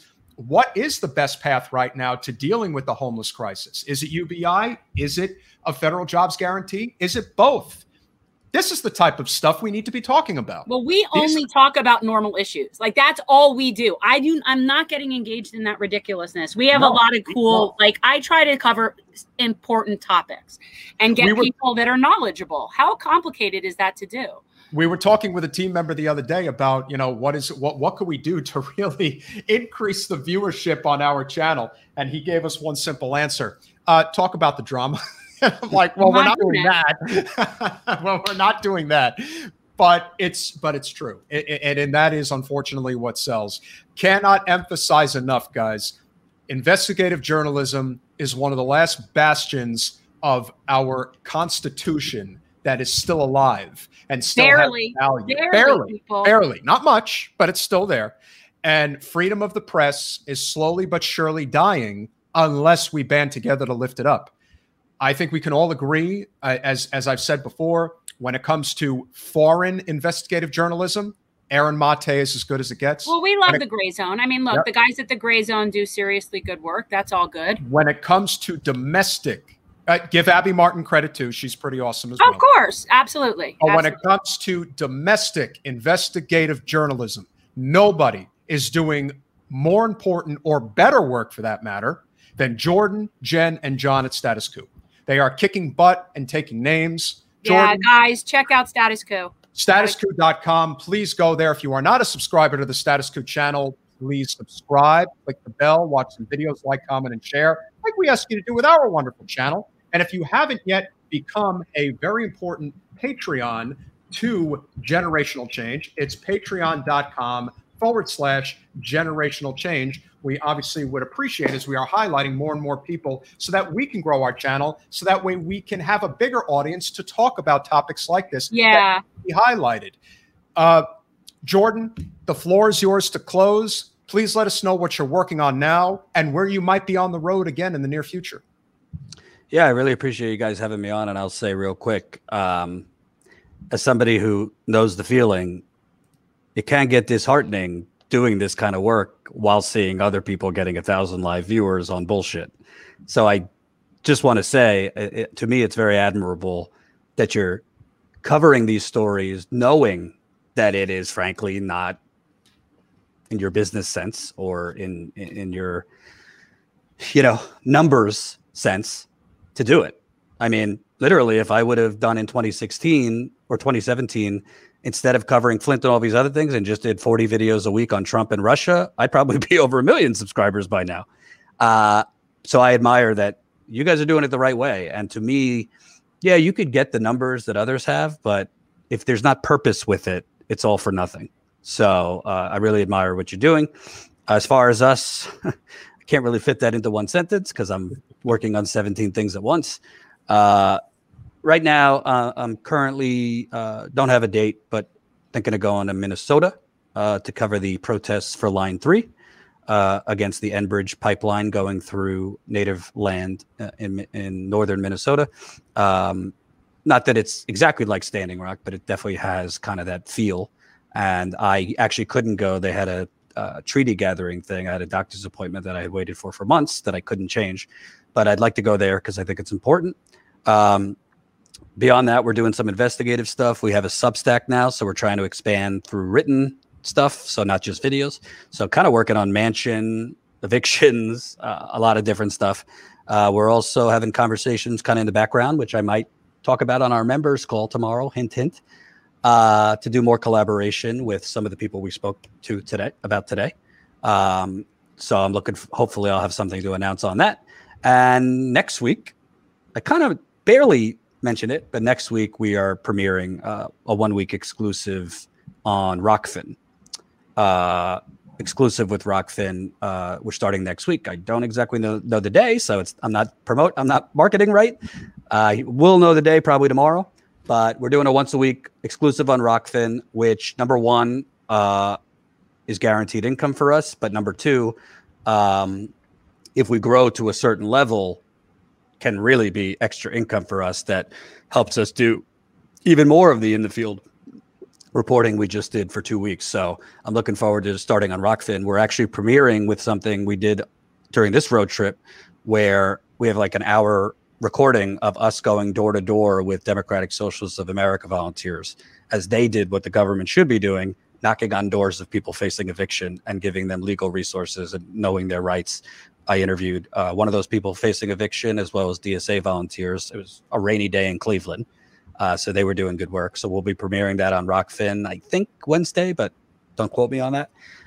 what is the best path right now to dealing with the homeless crisis? Is it UBI? Is it a federal jobs guarantee? Is it both? This is the type of stuff we need to be talking about. Well, we only talk about normal issues. Like, that's all we do. I'm not getting engaged in that ridiculousness. We have a lot of cool, like, I try to cover important topics and get people that are knowledgeable. How complicated is that to do? We were talking with a team member the other day about, you know, what could we do to really increase the viewership on our channel? And he gave us one simple answer. Talk about the drama. I'm like, well, we're not doing that. Well, we're not doing that. But it's true. And that is unfortunately what sells. Cannot emphasize enough, guys. Investigative journalism is one of the last bastions of our Constitution that is still alive and still has value. Barely, not much, but it's still there. And freedom of the press is slowly but surely dying unless we band together to lift it up. I think we can all agree, as I've said before, when it comes to foreign investigative journalism, Aaron Mate is as good as it gets. Well, we love the Gray Zone. I mean, look, the guys at the Gray Zone do seriously good work. That's all good. When it comes to domestic, give Abby Martin credit too. She's pretty awesome as well. Of course. Absolutely. But when it comes to domestic investigative journalism, nobody is doing more important or better work for that matter than Jordan, Jen, and John at Status Coup. They are kicking butt and taking names. Jordan, yeah, guys, check out Status Coup. StatusCout.com. Please go there. If you are not a subscriber to the Status Coup channel, please subscribe, click the bell, watch some videos, like, comment, and share, like we ask you to do with our wonderful channel. And if you haven't yet become a very important Patreon to Generational Change, it's patreon.com/generational change. We obviously would appreciate as we are highlighting more and more people so that we can grow our channel, so that way we can have a bigger audience to talk about topics like this. Yeah. That we highlighted. Jordan, the floor is yours to close. Please let us know what you're working on now and where you might be on the road again in the near future. Yeah, I really appreciate you guys having me on. And I'll say real quick, as somebody who knows the feeling, it can get disheartening doing this kind of work while seeing other people getting 1,000 live viewers on bullshit. So I just want to say, to me, it's very admirable that you're covering these stories, knowing that it is frankly not in your business sense or in your, numbers sense to do it. I mean, literally, if I would have done in 2016 or 2017, instead of covering Flint and all these other things and just did 40 videos a week on Trump and Russia, I'd probably be over 1 million subscribers by now. So I admire that you guys are doing it the right way. And to me, yeah, you could get the numbers that others have, but if there's not purpose with it, it's all for nothing. So I really admire what you're doing. As far as us, I can't really fit that into one sentence because I'm working on 17 things at once. Right now, I'm currently don't have a date, but thinking of going to Minnesota to cover the protests for Line 3 against the Enbridge pipeline going through native land in northern Minnesota. Not that it's exactly like Standing Rock, but it definitely has kind of that feel. And I actually couldn't go. They had a treaty gathering thing. I had a doctor's appointment that I had waited for months that I couldn't change. But I'd like to go there because I think it's important. Beyond that, we're doing some investigative stuff. We have a Substack now, so we're trying to expand through written stuff, so not just videos. So kind of working on mansion, evictions, a lot of different stuff. We're also having conversations kind of in the background, which I might talk about on our members call tomorrow, hint, hint, to do more collaboration with some of the people we spoke to today. So I'm looking, hopefully I'll have something to announce on that. And next week, I kind of barely mentioned it, but next week we are premiering a 1-week exclusive on Rockfin. Exclusive with Rockfin. We're starting next week. I don't exactly know the day, so I'm not marketing right. We'll know the day probably tomorrow, but we're doing a once-a-week exclusive on Rockfin, which number one is guaranteed income for us, but number two, if we grow to a certain level, can really be extra income for us that helps us do even more of the in the field reporting we just did for 2 weeks. So I'm looking forward to starting on Rockfin. We're actually premiering with something we did during this road trip where we have like an hour recording of us going door to door with Democratic Socialists of America volunteers as they did what the government should be doing, knocking on doors of people facing eviction and giving them legal resources and knowing their rights. I interviewed one of those people facing eviction as well as DSA volunteers. It was a rainy day in Cleveland. So they were doing good work. So we'll be premiering that on Rockfin, I think Wednesday, but don't quote me on that.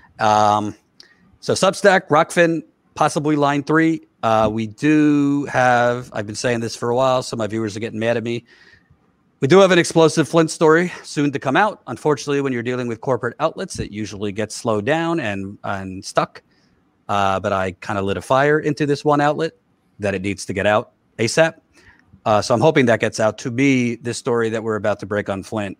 So Substack, Rockfin, possibly line 3. We do have, I've been saying this for a while, so my viewers are getting mad at me. We do have an explosive Flint story soon to come out. Unfortunately, when you're dealing with corporate outlets, it usually gets slowed down and stuck. But I kind of lit a fire into this one outlet that it needs to get out ASAP. So I'm hoping that gets out. To me, this story that we're about to break on Flint,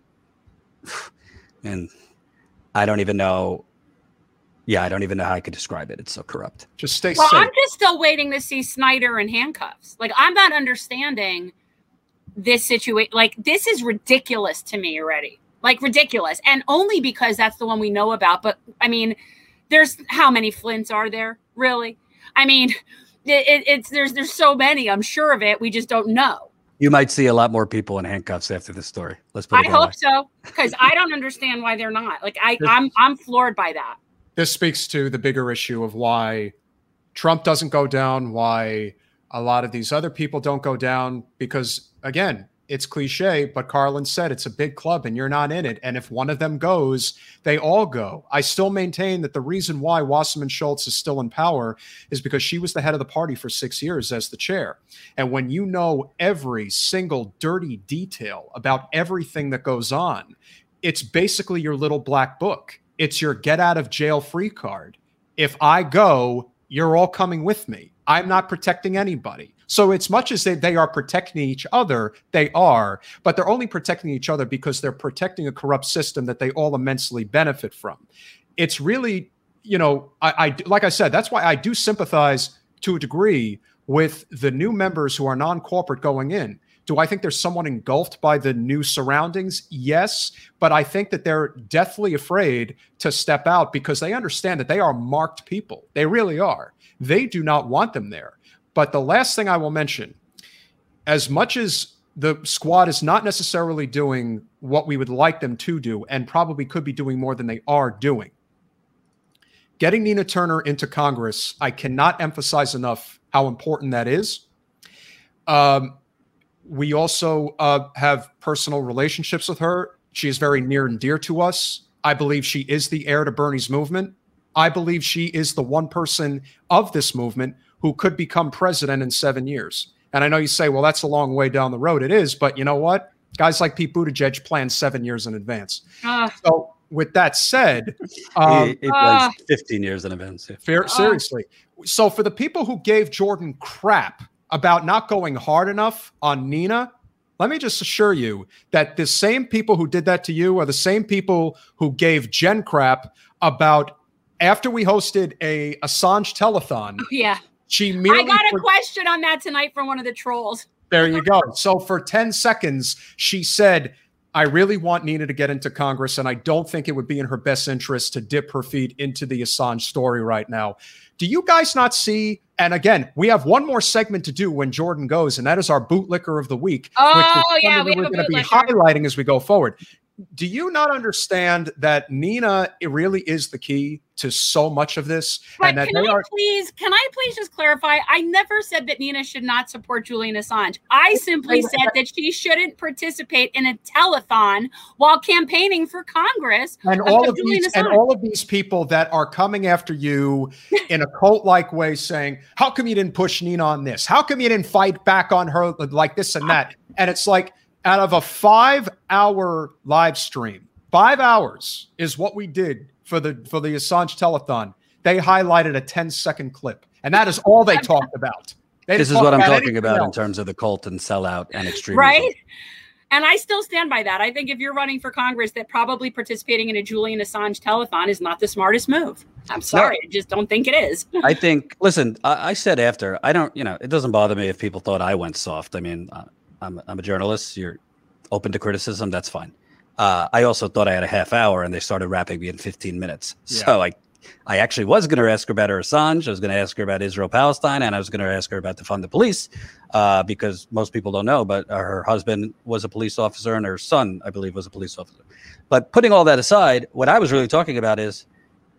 and I don't even know. Yeah, I don't even know how I could describe it. It's so corrupt. Just stay well, safe. I'm just still waiting to see Snyder in handcuffs. Like, I'm not understanding this situation. Like, this is ridiculous to me already. Like, ridiculous. And only because that's the one we know about. But, I mean, there's how many Flints are there, really? I mean, there's so many. I'm sure of it. We just don't know. You might see a lot more people in handcuffs after this story. Let's put it I hope so, because I don't understand why they're not. Like, I'm floored by that. This speaks to the bigger issue of why Trump doesn't go down, why a lot of these other people don't go down, because, again, it's cliche, but Carlin said it's a big club and you're not in it. And if one of them goes, they all go. I still maintain that the reason why Wasserman Schultz is still in power is because she was the head of the party for 6 years as the chair. And when you know every single dirty detail about everything that goes on, it's basically your little black book. It's your get out of jail free card. If I go, you're all coming with me. I'm not protecting anybody. So it's much as they are protecting each other, they are, but they're only protecting each other because they're protecting a corrupt system that they all immensely benefit from. It's really, you know, I like I said, that's why I do sympathize to a degree with the new members who are non-corporate going in. Do I think there's someone engulfed by the new surroundings? Yes, but I think that they're deathly afraid to step out because they understand that they are marked people. They really are. They do not want them there. But the last thing I will mention, as much as the squad is not necessarily doing what we would like them to do and probably could be doing more than they are doing, getting Nina Turner into Congress, I cannot emphasize enough how important that is. We also have personal relationships with her. She is very near and dear to us. I believe she is the heir to Bernie's movement. I believe she is the one person of this movement who could become president in 7 years. And I know you say, well, that's a long way down the road. It is, but you know what? Guys like Pete Buttigieg plan 7 years in advance. So with that said, it plans 15 years in advance. Yeah. Seriously. So for the people who gave Jordan crap about not going hard enough on Nina, let me just assure you that the same people who did that to you are the same people who gave Jen crap about after we hosted a Assange telethon. Yeah. She merely I got a question on that tonight from one of the trolls. There you go. So for 10 seconds, she said, I really want Nina to get into Congress, and I don't think it would be in her best interest to dip her feet into the Assange story right now. Do you guys not see? And again, we have one more segment to do when Jordan goes, and that is our bootlicker of the week. Oh, which is yeah, we we're have a going to be bootlicker. highlighting as we go forward. Do you not understand that Nina, it really is the key to so much of this? But and that can I please just clarify? I never said that Nina should not support Julian Assange. I simply said that she shouldn't participate in a telethon while campaigning for Congress. And all of these people that are coming after you in a cult-like way saying, how come you didn't push Nina on this? How come you didn't fight back on her like this and that? And it's like, out of a 5-hour live stream, 5 hours is what we did for the Assange telethon. They highlighted a 10-second clip, and that is all they talked about. This is what I'm talking about in terms of the cult and sellout and extremism. Right? And I still stand by that. I think if you're running for Congress, that probably participating in a Julian Assange telethon is not the smartest move. I'm sorry. I just don't think it is. I think, listen, I said after, I don't, it doesn't bother me if people thought I went soft. I mean, I'm a journalist. You're open to criticism. That's fine. I also thought I had a half hour, and they started wrapping me in 15 minutes. Yeah. So I actually was going to ask her about her Assange. I was going to ask her about Israel-Palestine, and I was going to ask her about defund the police, because most people don't know, but her husband was a police officer, and her son, I believe, was a police officer. But putting all that aside, what I was really talking about is,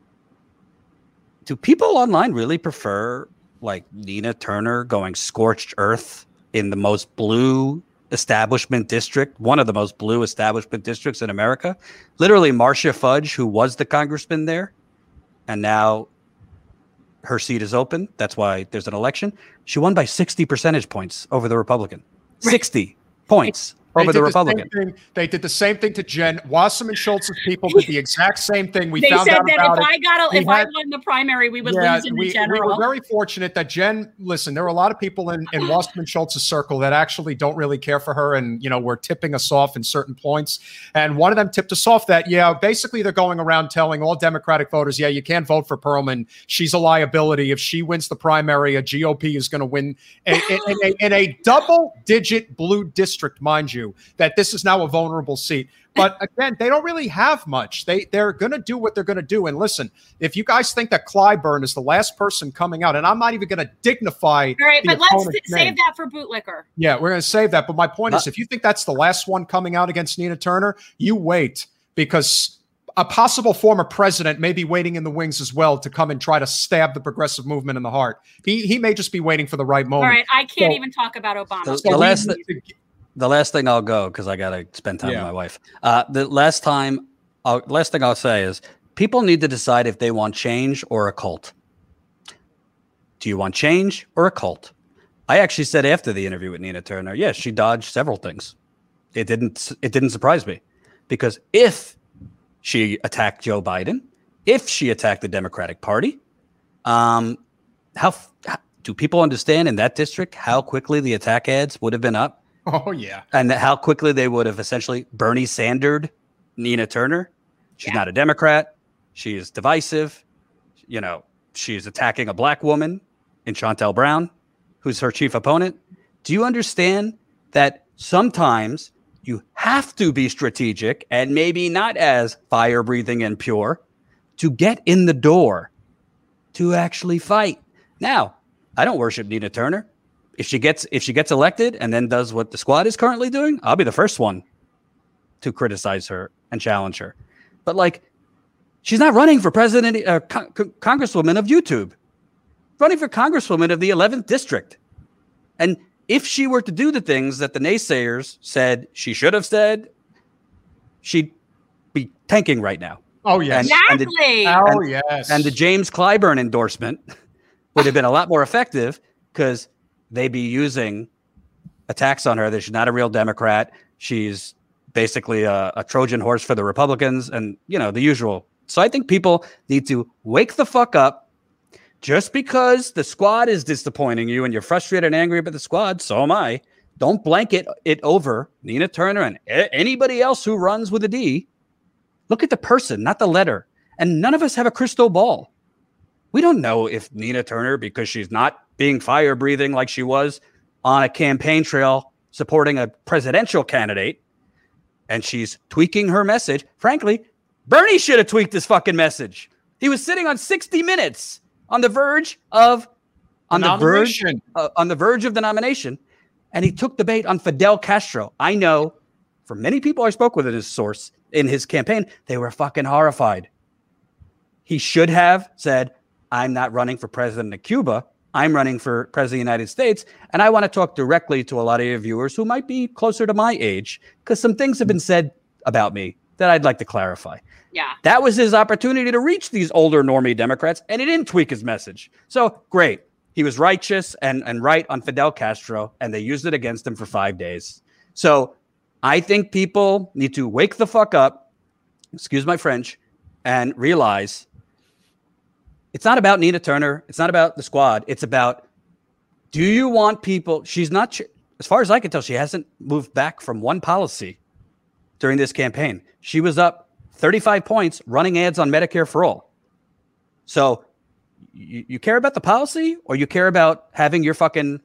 do people online really prefer like Nina Turner going scorched earth in the most blue establishment district, one of the most blue establishment districts in America? Literally, Marcia Fudge, who was the congressman there, and now her seat is open. That's why there's an election. She won by 60 percentage points over the Republican. 60 points over the Republican. They did the same thing to Jen. Wasserman Schultz's people did the exact same thing. They said that if I won the primary, we would lose in the general. We were very fortunate that Jen, listen, there were a lot of people in Wasserman Schultz's circle that actually don't really care for her and, were tipping us off in certain points. And one of them tipped us off that, basically they're going around telling all Democratic voters, you can't vote for Perlman. She's a liability. If she wins the primary, a GOP is going to win in a double-digit blue district, mind you, that this is now a vulnerable seat. But again, they don't really have much. They're going to do what they're going to do. And listen, if you guys think that Clyburn is the last person coming out, and I'm not even going to dignify. All right, but let's save that for Bootlicker. Yeah, we're going to save that. But my point is, if you think that's the last one coming out against Nina Turner, you wait, because a possible former president may be waiting in the wings as well to come and try to stab the progressive movement in the heart. He may just be waiting for the right moment. All right, I can't even talk about Obama. The last thing I'll go, because I got to spend time with my wife. The last thing I'll say is, people need to decide if they want change or a cult. Do you want change or a cult? I actually said after the interview with Nina Turner, yes, she dodged several things. It didn't surprise me, because if she attacked Joe Biden, if she attacked the Democratic Party, how do people understand in that district how quickly the attack ads would have been up? Oh, yeah. And how quickly they would have essentially Bernie Sandered Nina Turner. She's not a Democrat. She is divisive. She's attacking a black woman in Chantel Brown, who's her chief opponent. Do you understand that sometimes you have to be strategic and maybe not as fire-breathing and pure to get in the door to actually fight? Now, I don't worship Nina Turner. If she gets elected and then does what the squad is currently doing, I'll be the first one to criticize her and challenge her. But she's not running for president, congresswoman of YouTube, running for congresswoman of the 11th district. And if she were to do the things that the naysayers said she should have said, she'd be tanking right now. Oh, yes. Exactly. Yes. And the James Clyburn endorsement would have been a lot more effective, because they'd be using attacks on her that she's not a real Democrat. She's basically a Trojan horse for the Republicans, and the usual. So I think people need to wake the fuck up. Just because the squad is disappointing you and you're frustrated and angry about the squad, so am I. Don't blanket it over Nina Turner and anybody else who runs with a D. Look at the person, not the letter. And none of us have a crystal ball. We don't know if Nina Turner, because she's not being fire-breathing like she was on a campaign trail supporting a presidential candidate, and she's tweaking her message. Frankly, Bernie should have tweaked his fucking message. He was sitting on 60 Minutes on the verge of the nomination, and he took the bait on Fidel Castro. I know from many people I spoke with at his source in his campaign, they were fucking horrified. He should have said, I'm not running for president of Cuba. I'm running for president of the United States. And I want to talk directly to a lot of your viewers who might be closer to my age, because some things have been said about me that I'd like to clarify. Yeah. That was his opportunity to reach these older normie Democrats, and he didn't tweak his message. So great. He was righteous and right on Fidel Castro, and they used it against him for 5 days. So I think people need to wake the fuck up, excuse my French, and realize it's not about Nina Turner. It's not about the squad. It's about, do you want people? She's not, as far as I can tell, she hasn't moved back from one policy during this campaign. She was up 35 points running ads on Medicare for All. So you care about the policy, or you care about having your fucking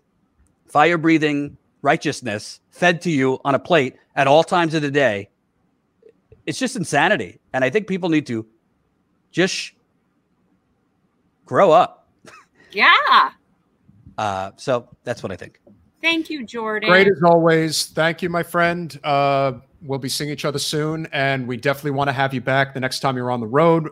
fire-breathing righteousness fed to you on a plate at all times of the day it's just insanity. And I think people need to just grow up. Yeah. So that's what I think. Thank you, Jordan. Great as always. Thank you, my friend. We'll be seeing each other soon, and we definitely want to have you back the next time you're on the road.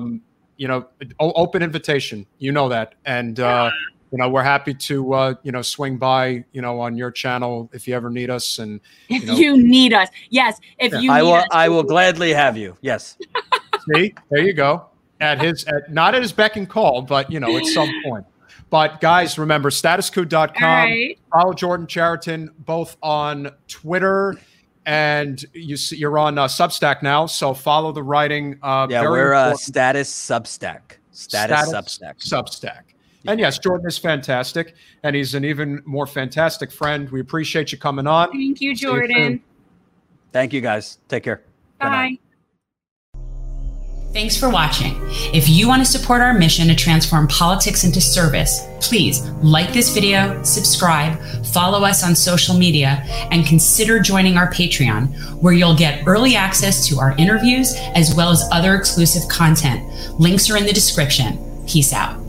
Open invitation. You know that. And, we're happy to, swing by, on your channel if you ever need us. And if you need us. Yes. If you need us. I will gladly have you. Yes. See, there you go. Not at his beck and call, but, at some point. But guys, remember statuscoup.com. Right. Follow Jordan Chariton both on Twitter and you're on Substack now. So follow the writing. We're Status Substack. Status Substack. And yes, Jordan is fantastic, and he's an even more fantastic friend. We appreciate you coming on. Thank you, Jordan. Thank you, guys. Take care. Bye. Thanks for watching. If you want to support our mission to transform politics into service, please like this video, subscribe, follow us on social media, and consider joining our Patreon, where you'll get early access to our interviews as well as other exclusive content. Links are in the description. Peace out.